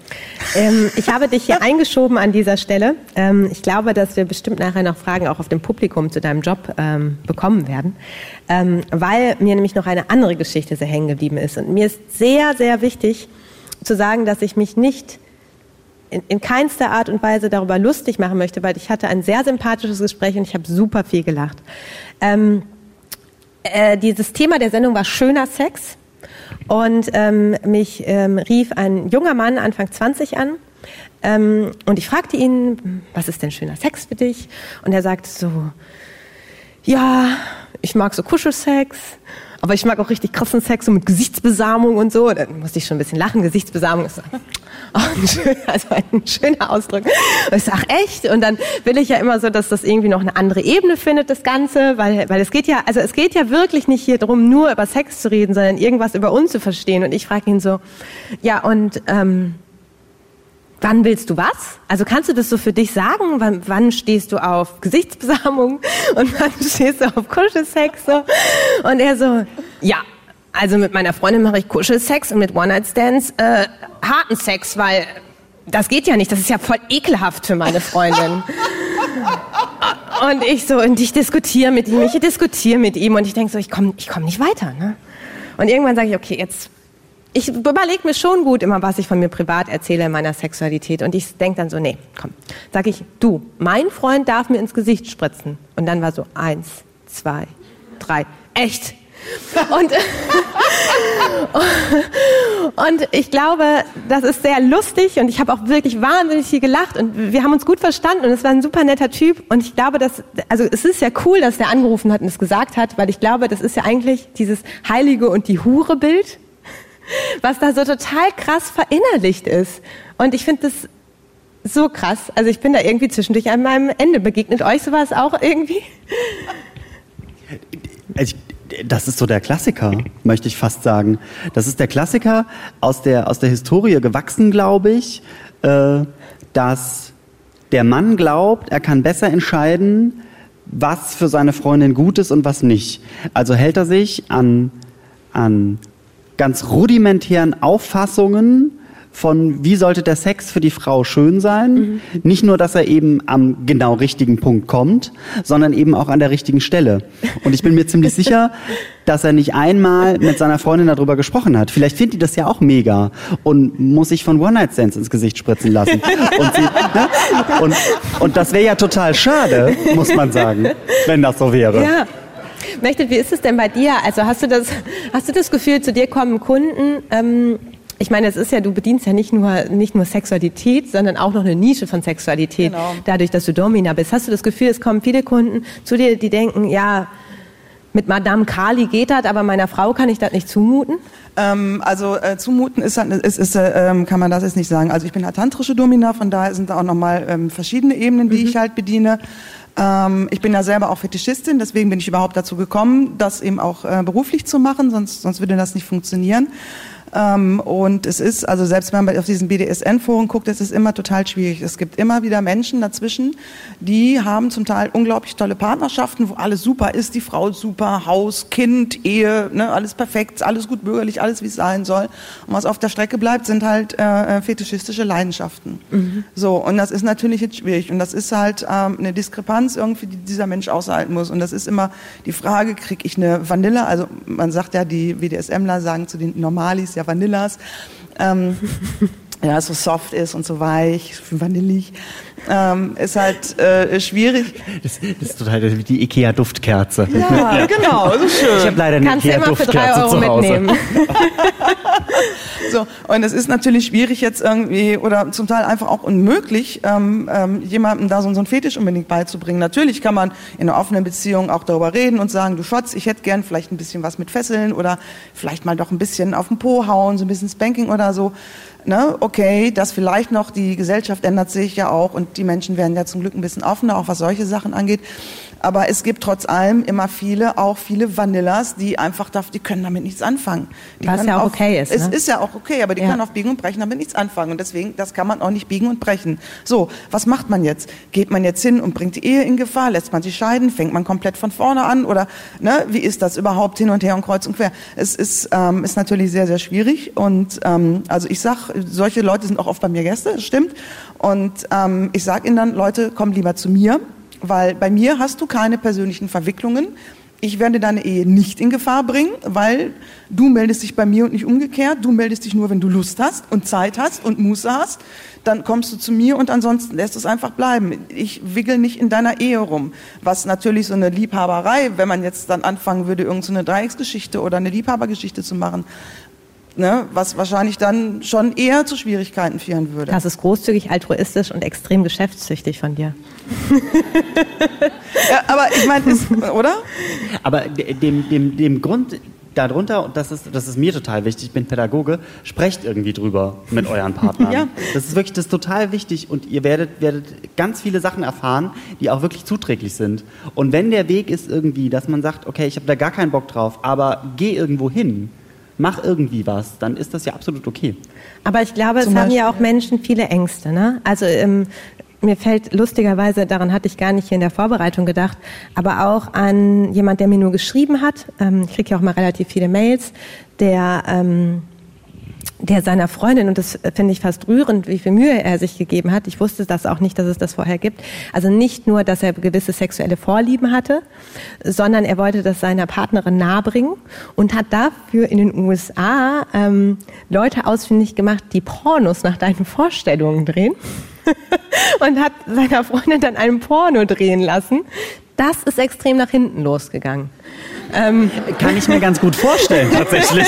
Ähm, ich habe dich hier eingeschoben an dieser Stelle. Ähm, ich glaube, dass wir bestimmt nachher noch Fragen auch auf dem Publikum zu deinem Job ähm, bekommen werden, ähm, weil mir nämlich noch eine andere Geschichte sehr hängen geblieben ist. Und mir ist sehr, sehr wichtig zu sagen, dass ich mich nicht in, in keinster Art und Weise darüber lustig machen möchte, weil ich hatte ein sehr sympathisches Gespräch und ich habe super viel gelacht. Ähm, äh, dieses Thema der Sendung war schöner Sex. Und ähm, mich ähm, rief ein junger Mann, Anfang zwanzig, an. Ähm, und ich fragte ihn, was ist denn schöner Sex für dich? Und er sagte so, ja, ich mag so Kuschelsex, aber ich mag auch richtig krassen Sex, so mit Gesichtsbesamung und so. Dann musste ich schon ein bisschen lachen, Gesichtsbesamung ist so, oh, ein schön, also ein schöner Ausdruck. Und ich sage, echt? Und dann will ich ja immer so, dass das irgendwie noch eine andere Ebene findet, das Ganze, weil, weil es geht ja, also es geht ja wirklich nicht hier drum, nur über Sex zu reden, sondern irgendwas über uns zu verstehen. Und ich frage ihn so, ja, und ähm, wann willst du was? Also kannst du das so für dich sagen? Wann, wann stehst du auf Gesichtsbesamung und wann stehst du auf Kuschelsex? So? Und er so, ja, also mit meiner Freundin mache ich Kuschelsex und mit One-Night-Stands äh, harten Sex, weil das geht ja nicht, das ist ja voll ekelhaft für meine Freundin. Und ich so, und ich diskutiere mit ihm, ich diskutiere mit ihm und ich denke so, ich komme ich komm nicht weiter. Ne? Und irgendwann sage ich, okay, jetzt, ich überlege mir schon gut immer, was ich von mir privat erzähle in meiner Sexualität. Und ich denke dann so, nee, komm, sag ich, du, mein Freund darf mir ins Gesicht spritzen. Und dann war so eins, zwei, drei, echt? Und, und ich glaube, das ist sehr lustig und ich habe auch wirklich wahnsinnig viel gelacht und wir haben uns gut verstanden und es war ein super netter Typ und ich glaube, dass, also es ist ja cool, dass der angerufen hat und es gesagt hat, weil ich glaube, das ist ja eigentlich dieses Heilige und die Hure-Bild, was da so total krass verinnerlicht ist. Und ich finde das so krass. Also ich bin da irgendwie zwischendurch an meinem Ende begegnet. Euch sowas auch irgendwie? Ich Das ist so der Klassiker, möchte ich fast sagen. Das ist der Klassiker aus der, aus der Historie gewachsen, glaube ich, äh, dass der Mann glaubt, er kann besser entscheiden, was für seine Freundin gut ist und was nicht. Also hält er sich an, an ganz rudimentären Auffassungen von, wie sollte der Sex für die Frau schön sein. Mhm. Nicht nur, dass er eben am genau richtigen Punkt kommt, sondern eben auch an der richtigen Stelle. Und ich bin mir ziemlich sicher, dass er nicht einmal mit seiner Freundin darüber gesprochen hat. Vielleicht findet die das ja auch mega und muss sich von One-Night-Stands ins Gesicht spritzen lassen. Und, sie, ne? und, und das wäre ja total schade, muss man sagen, wenn das so wäre. Ja. Mechtet, wie ist es denn bei dir? Also hast du das, hast du das Gefühl, zu dir kommen Kunden, ähm, ich meine, es ist ja, du bedienst ja nicht nur, nicht nur Sexualität, sondern auch noch eine Nische von Sexualität, genau. Dadurch, dass du Domina bist. Hast du das Gefühl, es kommen viele Kunden zu dir, die denken, ja, mit Madame Kali geht das, aber meiner Frau kann ich das nicht zumuten? Ähm, also äh, zumuten ist, ist, ist äh, kann man das jetzt nicht sagen. Also ich bin halt tantrische Domina, von daher sind da auch nochmal ähm, verschiedene Ebenen, die mhm. ich halt bediene. Ähm, ich bin ja selber auch Fetischistin, deswegen bin ich überhaupt dazu gekommen, das eben auch äh, beruflich zu machen, sonst, sonst würde das nicht funktionieren. Ähm, und es ist, also selbst wenn man auf diesen B D S M-Foren guckt, es ist immer total schwierig. Es gibt immer wieder Menschen dazwischen, die haben zum Teil unglaublich tolle Partnerschaften, wo alles super ist, die Frau super, Haus, Kind, Ehe, ne, alles perfekt, alles gut bürgerlich, alles wie es sein soll. Und was auf der Strecke bleibt, sind halt äh, fetischistische Leidenschaften. Mhm. So, und das ist natürlich jetzt schwierig. Und das ist halt ähm, eine Diskrepanz irgendwie, die dieser Mensch aushalten muss. Und das ist immer die Frage, kriege ich eine Vanille? Also man sagt ja, die B D S Mler sagen zu den Normalis, ja Vanillas, ähm, ja, so soft ist und so weich, vanillig, ähm, ist halt äh, schwierig. Das, das ist total wie die Ikea-Duftkerze. Ja, ja, genau, so schön. Ich habe leider eine Ikea-Duftkerze zu Hause. Mitnehmen. So, und es ist natürlich schwierig jetzt irgendwie oder zum Teil einfach auch unmöglich, ähm, ähm, jemandem da so, so einen Fetisch unbedingt beizubringen. Natürlich kann man in einer offenen Beziehung auch darüber reden und sagen, du Schatz, ich hätte gern vielleicht ein bisschen was mit Fesseln oder vielleicht mal doch ein bisschen auf den Po hauen, so ein bisschen Spanking oder so. Ne, okay, das vielleicht noch, die Gesellschaft ändert sich ja auch und die Menschen werden ja zum Glück ein bisschen offener, auch was solche Sachen angeht. Aber es gibt trotz allem immer viele, auch viele Vanillas, die einfach, die können damit nichts anfangen. Die Was ja auch auf, okay ist. Es ne? ist ja auch okay, aber die Ja. können auf Biegen und Brechen damit nichts anfangen. Und deswegen, das kann man auch nicht biegen und brechen. So, was macht man jetzt? Geht man jetzt hin und bringt die Ehe in Gefahr? Lässt man sich scheiden? Fängt man komplett von vorne an? Oder ne, wie ist das überhaupt hin und her und kreuz und quer? Es ist, ähm, ist natürlich sehr, sehr schwierig. Und ähm, also ich sag, solche Leute sind auch oft bei mir Gäste, das stimmt. Und ähm, ich sage ihnen dann, Leute, komm lieber zu mir. Weil bei mir hast du keine persönlichen Verwicklungen. Ich werde deine Ehe nicht in Gefahr bringen, weil du meldest dich bei mir und nicht umgekehrt. Du meldest dich nur, wenn du Lust hast und Zeit hast und Muße hast. Dann kommst du zu mir und ansonsten lässt es einfach bleiben. Ich wickel nicht in deiner Ehe rum. Was natürlich so eine Liebhaberei, wenn man jetzt dann anfangen würde, irgend so eine Dreiecksgeschichte oder eine Liebhabergeschichte zu machen, ne, was wahrscheinlich dann schon eher zu Schwierigkeiten führen würde. Das ist großzügig, altruistisch und extrem geschäftstüchtig von dir. Ja, aber ich meine, oder? Aber dem, dem, dem Grund darunter, und das ist, das ist mir total wichtig, ich bin Pädagoge, sprecht irgendwie drüber mit euren Partnern. Ja. Das ist wirklich das ist total wichtig und ihr werdet, werdet ganz viele Sachen erfahren, die auch wirklich zuträglich sind. Und wenn der Weg ist irgendwie, dass man sagt, okay, ich habe da gar keinen Bock drauf, aber geh irgendwo hin, mach irgendwie was, dann ist das ja absolut okay. Aber ich glaube, Zum es haben Beispiel? ja auch Menschen viele Ängste. Ne? Also ähm, mir fällt lustigerweise, daran hatte ich gar nicht hier in der Vorbereitung gedacht, aber auch an jemand, der mir nur geschrieben hat. Ähm, ich kriege ja auch mal relativ viele Mails, der... Ähm, der seiner Freundin, und das finde ich fast rührend, wie viel Mühe er sich gegeben hat. Ich wusste das auch nicht, dass es das vorher gibt. Also nicht nur, dass er gewisse sexuelle Vorlieben hatte, sondern er wollte das seiner Partnerin nahebringen und hat dafür in den U S A ähm, Leute ausfindig gemacht, die Pornos nach deinen Vorstellungen drehen und hat seiner Freundin dann einen Porno drehen lassen. Das ist extrem nach hinten losgegangen. Ähm, Kann ich mir ganz gut vorstellen, tatsächlich.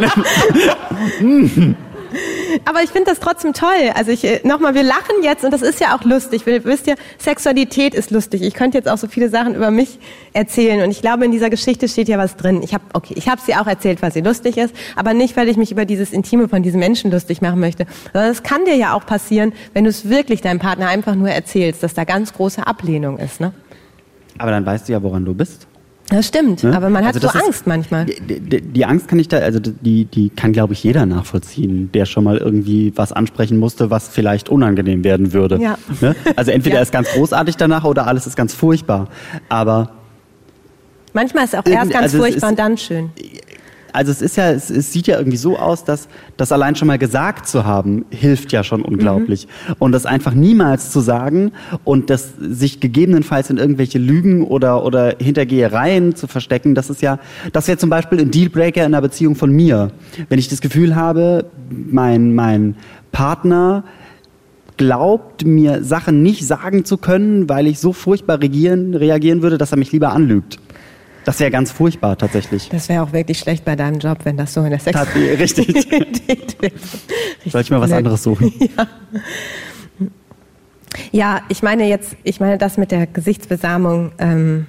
Aber ich finde das trotzdem toll. Also ich nochmal, wir lachen jetzt und das ist ja auch lustig. Ihr wisst ja, Sexualität ist lustig. Ich könnte jetzt auch so viele Sachen über mich erzählen und ich glaube, in dieser Geschichte steht ja was drin. Ich habe, okay, ich habe sie auch erzählt, weil sie lustig ist, aber nicht, weil ich mich über dieses Intime von diesem Menschen lustig machen möchte. Sondern es kann dir ja auch passieren, wenn du es wirklich deinem Partner einfach nur erzählst, dass da ganz große Ablehnung ist, ne? Aber dann weißt du ja, woran du bist. Das stimmt, Ne? aber man hat Also so das ist- Angst manchmal. Die, die, die Angst kann ich da, also die, die kann, glaube ich, jeder nachvollziehen, der schon mal irgendwie was ansprechen musste, was vielleicht unangenehm werden würde. Ja. Ne? Also entweder Ja. ist ganz großartig danach oder alles ist ganz furchtbar. Aber Manchmal ist es auch erst Irgendwie- ganz also es furchtbar ist- und dann schön. also es ist ja, es, es sieht ja irgendwie so aus, dass das allein schon mal gesagt zu haben, hilft ja schon unglaublich. Mhm. Und das einfach niemals zu sagen und das sich gegebenenfalls in irgendwelche Lügen oder, oder Hintergehereien zu verstecken, das ist ja, das wäre zum Beispiel ein Dealbreaker in einer Beziehung von mir. Wenn ich das Gefühl habe, mein, mein Partner glaubt, mir Sachen nicht sagen zu können, weil ich so furchtbar reagieren, reagieren würde, dass er mich lieber anlügt. Das wäre ganz furchtbar, tatsächlich. Das wäre auch wirklich schlecht bei deinem Job, wenn das so in der Tat- Sexualität richtig. wäre. Soll ich mal was blöd. anderes suchen? Ja. Ja, ich meine jetzt, ich meine das mit der Gesichtsbesamung, ähm,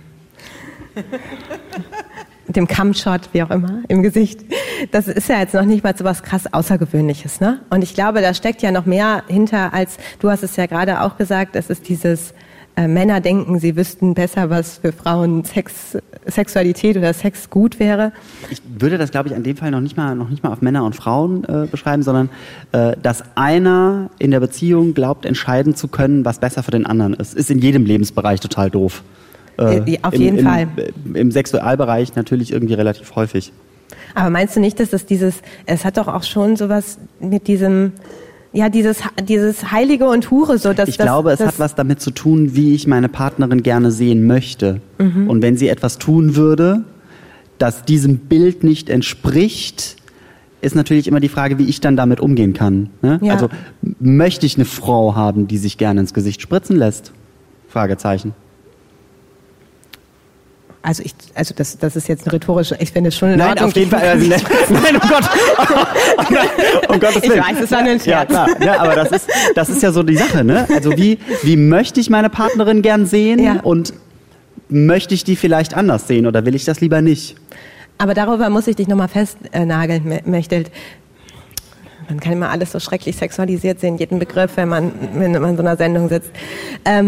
dem Cumshot, wie auch immer, im Gesicht. Das ist ja jetzt noch nicht mal so was krass Außergewöhnliches, ne? Und ich glaube, da steckt ja noch mehr hinter, als du hast es ja gerade auch gesagt, es ist dieses äh, Männer denken, sie wüssten besser, was für Frauen Sex, Sexualität oder Sex gut wäre. Ich würde das, glaube ich, an dem Fall noch nicht mal, noch nicht mal auf Männer und Frauen äh, beschreiben, sondern äh, dass einer in der Beziehung glaubt, entscheiden zu können, was besser für den anderen ist. Ist in jedem Lebensbereich total doof. Äh, auf im, jeden im, Fall. Im Sexualbereich natürlich irgendwie relativ häufig. Aber meinst du nicht, dass das dieses, es hat doch auch schon sowas mit diesem, ja, dieses, dieses Heilige und Hure, so dass Ich das, glaube, es das, hat was damit zu tun, wie ich meine Partnerin gerne sehen möchte. Mhm. Und wenn sie etwas tun würde, das diesem Bild nicht entspricht, ist natürlich immer die Frage, wie ich dann damit umgehen kann. Ne? Ja. Also m- möchte ich eine Frau haben, die sich gerne ins Gesicht spritzen lässt? Fragezeichen. Also ich, also das, das ist jetzt eine rhetorische, ich finde es schon in Nein, Ordnung. auf jeden Fall. Also, nein, nein, um Gott. Oh, nein, um Gottes Ich Willen. weiß, es war nur ein Ja, Scherz. klar. Ja, aber das ist, das ist ja so die Sache, ne? Also wie, wie möchte ich meine Partnerin gern sehen? Ja. Und möchte ich die vielleicht anders sehen oder will ich das lieber nicht? Aber darüber muss ich dich nochmal festnageln, äh, Mechthild. Man kann immer alles so schrecklich sexualisiert sehen, jeden Begriff, wenn man, wenn man in so einer Sendung sitzt. Ähm,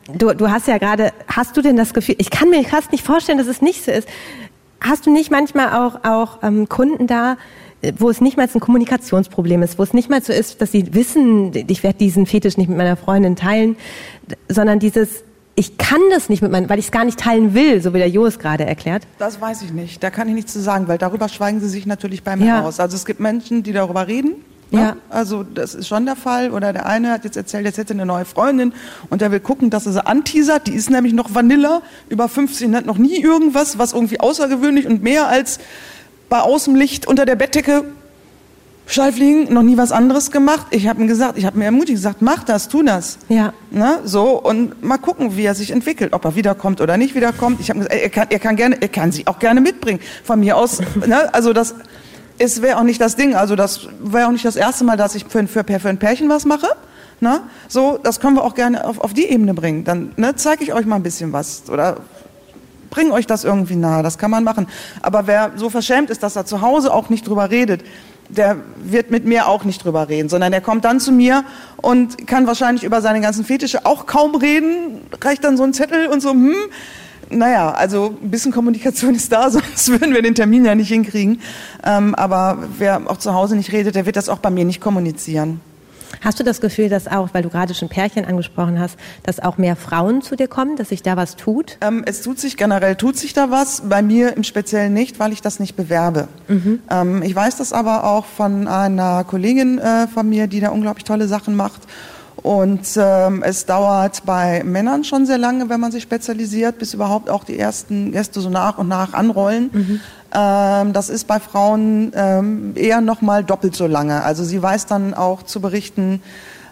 du, du hast ja gerade, hast du denn das Gefühl, ich kann mir fast nicht vorstellen, dass es nicht so ist. Hast du nicht manchmal auch, auch ähm, Kunden da, wo es nicht mal ein Kommunikationsproblem ist, wo es nicht mal so ist, dass sie wissen, ich werde diesen Fetisch nicht mit meiner Freundin teilen, sondern dieses, ich kann das nicht mit meinen, weil ich es gar nicht teilen will, so wie der Jo es gerade erklärt? Das weiß ich nicht, da kann ich nichts zu sagen, weil darüber schweigen sie sich natürlich bei mir Ja. aus. Also es gibt Menschen, die darüber reden. Ne? Ja. Also das ist schon der Fall. Oder der eine hat jetzt erzählt, jetzt hätte eine neue Freundin und der will gucken, dass er sie anteasert. Die ist nämlich noch Vanilla, über fünfzehn, hat noch nie irgendwas, was irgendwie außergewöhnlich und mehr als bei Außenlicht unter der Bettdecke Schallfliegen, noch nie was anderes gemacht. Ich habe ihm gesagt, ich habe mir ermutigt gesagt, mach das, tu das. Ja. Ne, so, und mal gucken, wie er sich entwickelt, ob er wiederkommt oder nicht wiederkommt. Ich habe gesagt, er kann, er kann gerne, er kann sie auch gerne mitbringen. Von mir aus, ne, also das es wäre auch nicht das Ding, also das wäre auch nicht das erste Mal, dass ich für, für, für ein Pärchen was mache. Ne? So, das können wir auch gerne auf, auf die Ebene bringen. Dann ne, zeige ich euch mal ein bisschen was oder bringe euch das irgendwie nahe. Das kann man machen. Aber wer so verschämt ist, dass er zu Hause auch nicht drüber redet, der wird mit mir auch nicht drüber reden, sondern der kommt dann zu mir und kann wahrscheinlich über seine ganzen Fetische auch kaum reden, reicht dann so ein Zettel und so, hm, naja, also ein bisschen Kommunikation ist da, sonst würden wir den Termin ja nicht hinkriegen. Ähm, aber wer auch zu Hause nicht redet, der wird das auch bei mir nicht kommunizieren. Hast du das Gefühl, dass auch, weil du gerade schon Pärchen angesprochen hast, dass auch mehr Frauen zu dir kommen, dass sich da was tut? Ähm, es tut sich, generell tut sich da was, bei mir im Speziellen nicht, weil ich das nicht bewerbe. Mhm. Ähm, ich weiß das aber auch von einer Kollegin äh, von mir, die da unglaublich tolle Sachen macht. Und ähm, es dauert bei Männern schon sehr lange, wenn man sich spezialisiert, bis überhaupt auch die ersten Gäste so nach und nach anrollen. Mhm. Ähm, das ist bei Frauen ähm, eher noch mal doppelt so lange. Also sie weiß dann auch zu berichten,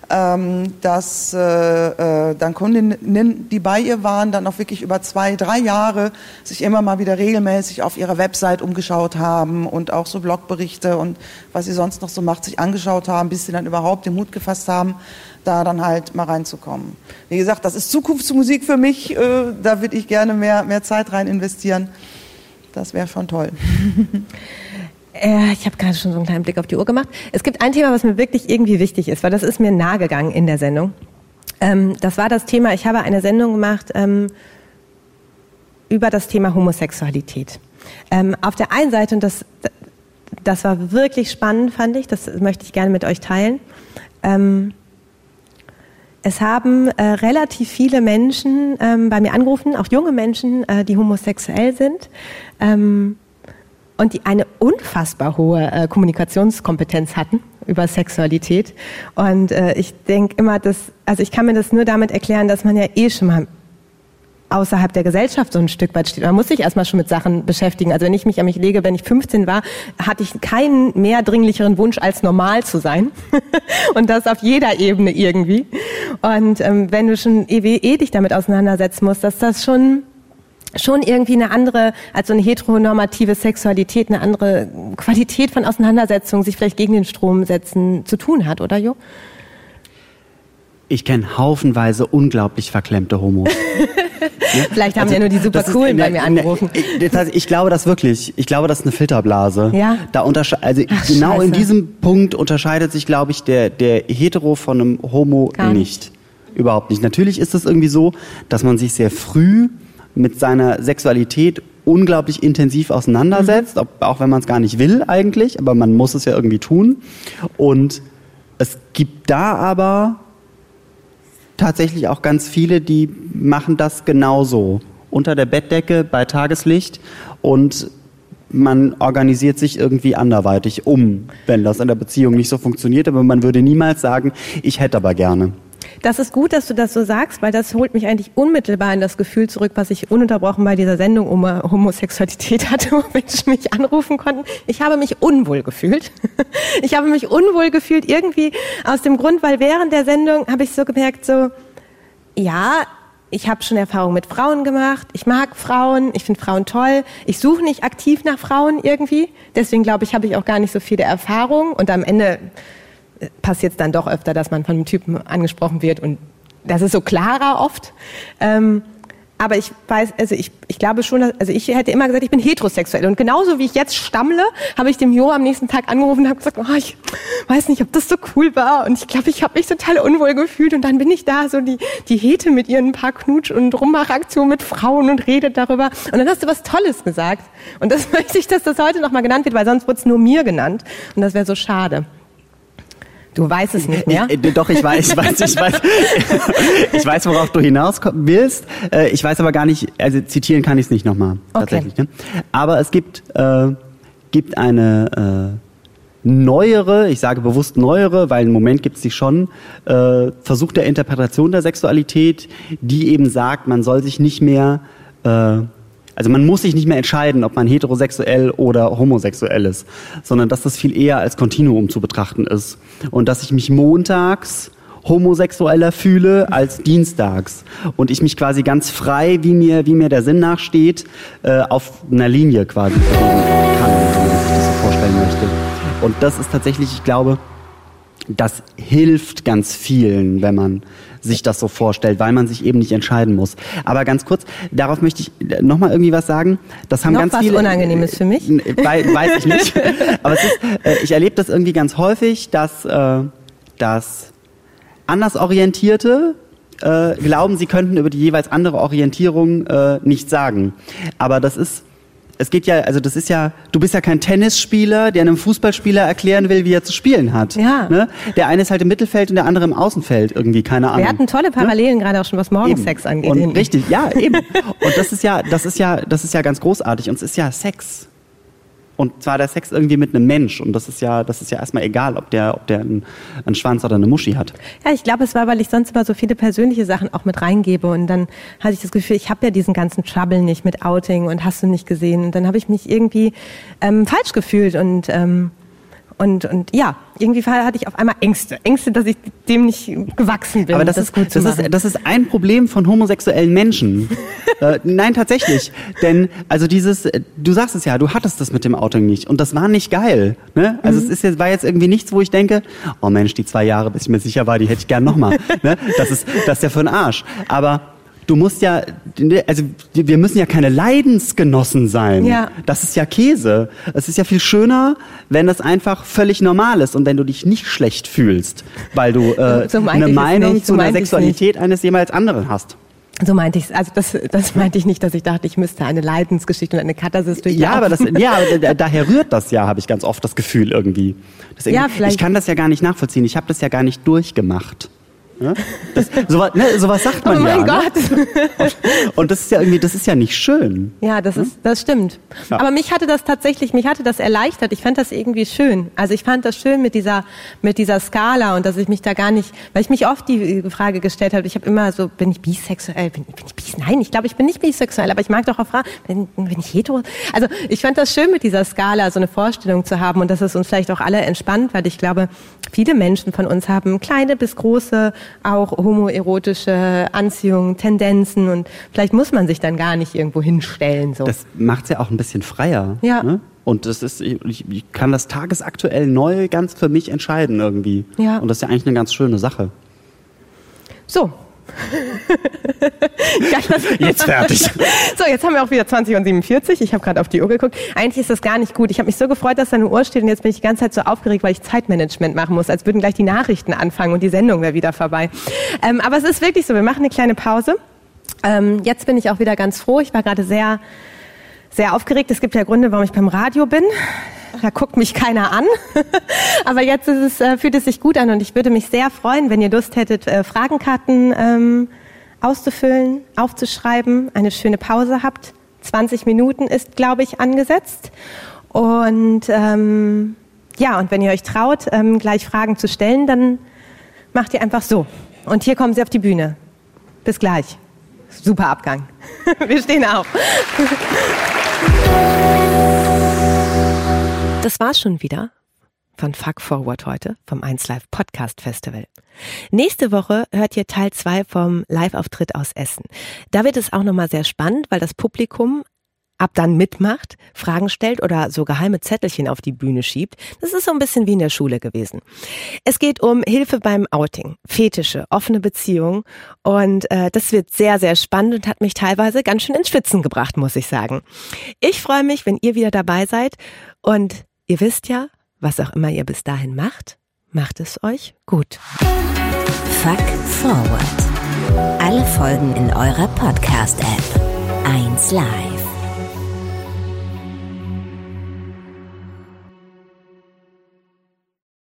ähm, dass äh, äh, dann Kundinnen, die bei ihr waren, dann auch wirklich über zwei, drei Jahre sich immer mal wieder regelmäßig auf ihrer Website umgeschaut haben und auch so Blogberichte und was sie sonst noch so macht, sich angeschaut haben, bis sie dann überhaupt den Mut gefasst haben, da dann halt mal reinzukommen. Wie gesagt, das ist Zukunftsmusik für mich, äh, da würde ich gerne mehr, mehr Zeit rein investieren. Das wäre schon toll. Äh, ich habe gerade schon so einen kleinen Blick auf die Uhr gemacht. Es gibt ein Thema, was mir wirklich irgendwie wichtig ist, weil das ist mir nahegegangen in der Sendung. Ähm, das war das Thema, ich habe eine Sendung gemacht ähm, über das Thema Homosexualität. Ähm, auf der einen Seite, und das, das war wirklich spannend, fand ich, das möchte ich gerne mit euch teilen, ähm, es haben äh, relativ viele Menschen ähm, bei mir angerufen, auch junge Menschen, äh, die homosexuell sind ähm, und die eine unfassbar hohe äh, Kommunikationskompetenz hatten über Sexualität. Und äh, ich denke immer, dass, also ich kann mir das nur damit erklären, dass man ja eh schon mal außerhalb der Gesellschaft so ein Stück weit steht. Man muss sich erstmal schon mit Sachen beschäftigen. Also wenn ich mich an mich lege, wenn ich fünfzehn war, hatte ich keinen mehr dringlicheren Wunsch, als normal zu sein. Und das auf jeder Ebene irgendwie. Und ähm, wenn du schon eh, eh dich damit auseinandersetzen musst, dass das schon schon irgendwie eine andere, als so eine heteronormative Sexualität, eine andere Qualität von Auseinandersetzung, sich vielleicht gegen den Strom setzen, zu tun hat, oder Jo? Ich kenne haufenweise unglaublich verklemmte Homos. Vielleicht haben also, ja nur die super coolen bei mir angerufen. Ich, das heißt, ich glaube das wirklich. Ich glaube, das ist eine Filterblase. Ja. Da untersche- also Ach, genau Scheiße. in diesem Punkt unterscheidet sich, glaube ich, der, der Hetero von einem Homo Gar nicht. nicht. Überhaupt nicht. Natürlich ist es irgendwie so, dass man sich sehr früh mit seiner Sexualität unglaublich intensiv auseinandersetzt, Mhm. ob, auch wenn man es gar nicht will eigentlich, aber man muss es ja irgendwie tun. Und es gibt da aber tatsächlich auch ganz viele, die machen das genauso. Unter der Bettdecke, bei Tageslicht, und man organisiert sich irgendwie anderweitig um, wenn das in der Beziehung nicht so funktioniert. Aber man würde niemals sagen, ich hätte aber gerne. Das ist gut, dass du das so sagst, weil das holt mich eigentlich unmittelbar in das Gefühl zurück, was ich ununterbrochen bei dieser Sendung um Homosexualität hatte, wo Menschen mich anrufen konnten. Ich habe mich unwohl gefühlt. Ich habe mich unwohl gefühlt irgendwie aus dem Grund, weil während der Sendung habe ich so gemerkt, so, ja, ich habe schon Erfahrung mit Frauen gemacht, ich mag Frauen, ich finde Frauen toll, ich suche nicht aktiv nach Frauen irgendwie, deswegen glaube ich, habe ich auch gar nicht so viele Erfahrung, und am Ende passiert es dann doch öfter, dass man von einem Typen angesprochen wird, und das ist so klarer oft. Ähm, Aber ich weiß, also ich, ich glaube schon, dass, also ich hätte immer gesagt, ich bin heterosexuell. Und genauso wie ich jetzt stammle, habe ich dem Jo am nächsten Tag angerufen und habe gesagt, oh, ich weiß nicht, ob das so cool war. Und ich glaube, ich habe mich total unwohl gefühlt. Und dann bin ich da, so die, die Hete mit ihren paar Knutsch- und Rummachaktionen mit Frauen und redet darüber. Und dann hast du was Tolles gesagt. Und das möchte ich, dass das heute nochmal genannt wird, weil sonst wird es nur mir genannt. Und das wäre so schade. Du weißt es nicht mehr? Ich, äh, doch, ich weiß, ich weiß, ich weiß, ich weiß, worauf du hinaus willst. Äh, ich weiß aber gar nicht, also zitieren kann ich es nicht nochmal, okay. tatsächlich. Ne? Aber es gibt, äh, gibt eine äh, neuere, ich sage bewusst neuere, weil im Moment gibt es die schon, äh, Versuch der Interpretation der Sexualität, die eben sagt, man soll sich nicht mehr... Äh, Also man muss sich nicht mehr entscheiden, ob man heterosexuell oder homosexuell ist, sondern dass das viel eher als Kontinuum zu betrachten ist. Und dass ich mich montags homosexueller fühle als dienstags. Und ich mich quasi ganz frei, wie mir, wie mir der Sinn nachsteht, äh, auf einer Linie quasi bewegen kann, wenn man sich das so vorstellen möchte. Und das ist tatsächlich, ich glaube, das hilft ganz vielen, wenn man sich das so vorstellt, weil man sich eben nicht entscheiden muss. Aber ganz kurz, darauf möchte ich nochmal irgendwie was sagen. Das haben Noch ganz was viele, Unangenehmes für mich? Äh, weiß ich nicht. Aber es ist, äh, ich erlebe das irgendwie ganz häufig, dass, äh, dass Andersorientierte äh, glauben, sie könnten über die jeweils andere Orientierung äh, nichts sagen. Aber das ist Es geht ja, also das ist ja, du bist ja kein Tennisspieler, der einem Fußballspieler erklären will, wie er zu spielen hat. Ja. Ne? Der eine ist halt im Mittelfeld und der andere im Außenfeld irgendwie, keine Ahnung. Wir hatten tolle Parallelen, ne? Gerade auch schon, was Morgensex Eben. angeht. Und hinten. richtig, ja, eben. Und das ist ja, das ist ja, das ist ja ganz großartig. Und es ist ja Sex. Und zwar der Sex irgendwie mit einem Mensch. Und das ist ja, das ist ja erstmal egal, ob der, ob der einen, einen Schwanz oder eine Muschi hat. Ja, ich glaube, es war, weil ich sonst immer so viele persönliche Sachen auch mit reingebe. Und dann hatte ich das Gefühl, ich habe ja diesen ganzen Trouble nicht mit Outing und hast du nicht gesehen. Und dann habe ich mich irgendwie ähm, falsch gefühlt. Und, ähm, und, und ja, irgendwie hatte ich auf einmal Ängste. Ängste, dass ich dem nicht gewachsen bin. Aber das, das ist, gut zu das, machen. ist, das ist ein Problem von homosexuellen Menschen. äh, nein, tatsächlich. Denn, also dieses, du sagst es ja, du hattest das mit dem Outing nicht. Und das war nicht geil. Ne? Also mhm. es ist jetzt, war jetzt irgendwie nichts, wo ich denke, oh Mensch, die zwei Jahre, bis ich mir sicher war, die hätte ich gern nochmal. ne? Das ist, das ist ja für den Arsch. Aber du musst ja, also wir müssen ja keine Leidensgenossen sein. Ja. Das ist ja Käse. Es ist ja viel schöner, wenn das einfach völlig normal ist und wenn du dich nicht schlecht fühlst, weil du äh, so eine Meinung nicht, so zu einer meinte ich's Sexualität eines jeweils anderen hast. So meinte ich Also das, das meinte ich nicht, dass ich dachte, ich müsste eine Leidensgeschichte und eine Katharsis durchlaufen. Ja, aber das, ja, aber da, daher rührt das ja, habe ich ganz oft das Gefühl irgendwie. Deswegen, Ja, vielleicht- ich kann das ja gar nicht nachvollziehen. Ich habe das ja gar nicht durchgemacht. Ja? Das, sowas, ne, sowas sagt man Oh mein ja. Gott. Ne? Und, und das ist ja irgendwie, das ist ja nicht schön. Ja, das ist, das stimmt. Ja. Aber mich hatte das tatsächlich, mich hatte das erleichtert. Ich fand das irgendwie schön. Also ich fand das schön mit dieser, mit dieser Skala und dass ich mich da gar nicht, weil ich mich oft die Frage gestellt habe, ich habe immer so, bin ich bisexuell? Bin, bin ich bis? Nein, ich glaube, ich bin nicht bisexuell, aber ich mag doch auch Fragen, bin, bin ich hetero? Also ich fand das schön mit dieser Skala, so eine Vorstellung zu haben und dass es uns vielleicht auch alle entspannt, weil ich glaube, viele Menschen von uns haben kleine bis große, auch homoerotische Anziehungen, Tendenzen und vielleicht muss man sich dann gar nicht irgendwo hinstellen. So. Das macht's ja auch ein bisschen freier. Ja. Ne? Und das ist, ich, ich kann das tagesaktuell neu ganz für mich entscheiden irgendwie. Ja. Und das ist ja eigentlich eine ganz schöne Sache. So. Jetzt fertig. So, jetzt haben wir auch wieder zwanzig und siebenundvierzig. Ich habe gerade auf die Uhr geguckt. Eigentlich ist das gar nicht gut. Ich habe mich so gefreut, dass da eine Uhr steht und jetzt bin ich die ganze Zeit so aufgeregt, weil ich Zeitmanagement machen muss, als würden gleich die Nachrichten anfangen und die Sendung wäre wieder vorbei. Ähm, aber es ist wirklich so, wir machen eine kleine Pause. Ähm, jetzt bin ich auch wieder ganz froh. Ich war gerade sehr, sehr aufgeregt. Es gibt ja Gründe, warum ich beim Radio bin. Da guckt mich keiner an. Aber jetzt ist es, äh, fühlt es sich gut an und ich würde mich sehr freuen, wenn ihr Lust hättet, äh, Fragenkarten ähm, auszufüllen, aufzuschreiben, eine schöne Pause habt. zwanzig Minuten ist, glaube ich, angesetzt. Und ähm, ja, und wenn ihr euch traut, ähm, gleich Fragen zu stellen, dann macht ihr einfach so. Und hier kommen sie auf die Bühne. Bis gleich. Super Abgang. Wir stehen auf. Das war's schon wieder von Fuck Forward heute, vom eins Live Podcast Festival. Nächste Woche hört ihr Teil zwei vom Live-Auftritt aus Essen. Da wird es auch nochmal sehr spannend, weil das Publikum ab dann mitmacht, Fragen stellt oder so geheime Zettelchen auf die Bühne schiebt. Das ist so ein bisschen wie in der Schule gewesen. Es geht um Hilfe beim Outing, Fetische, offene Beziehungen und äh, das wird sehr, sehr spannend und hat mich teilweise ganz schön ins Schwitzen gebracht, muss ich sagen. Ich freue mich, wenn ihr wieder dabei seid und ihr wisst ja, was auch immer ihr bis dahin macht, macht es euch gut. Fuck Forward. Alle Folgen in eurer Podcast-App. eins Live.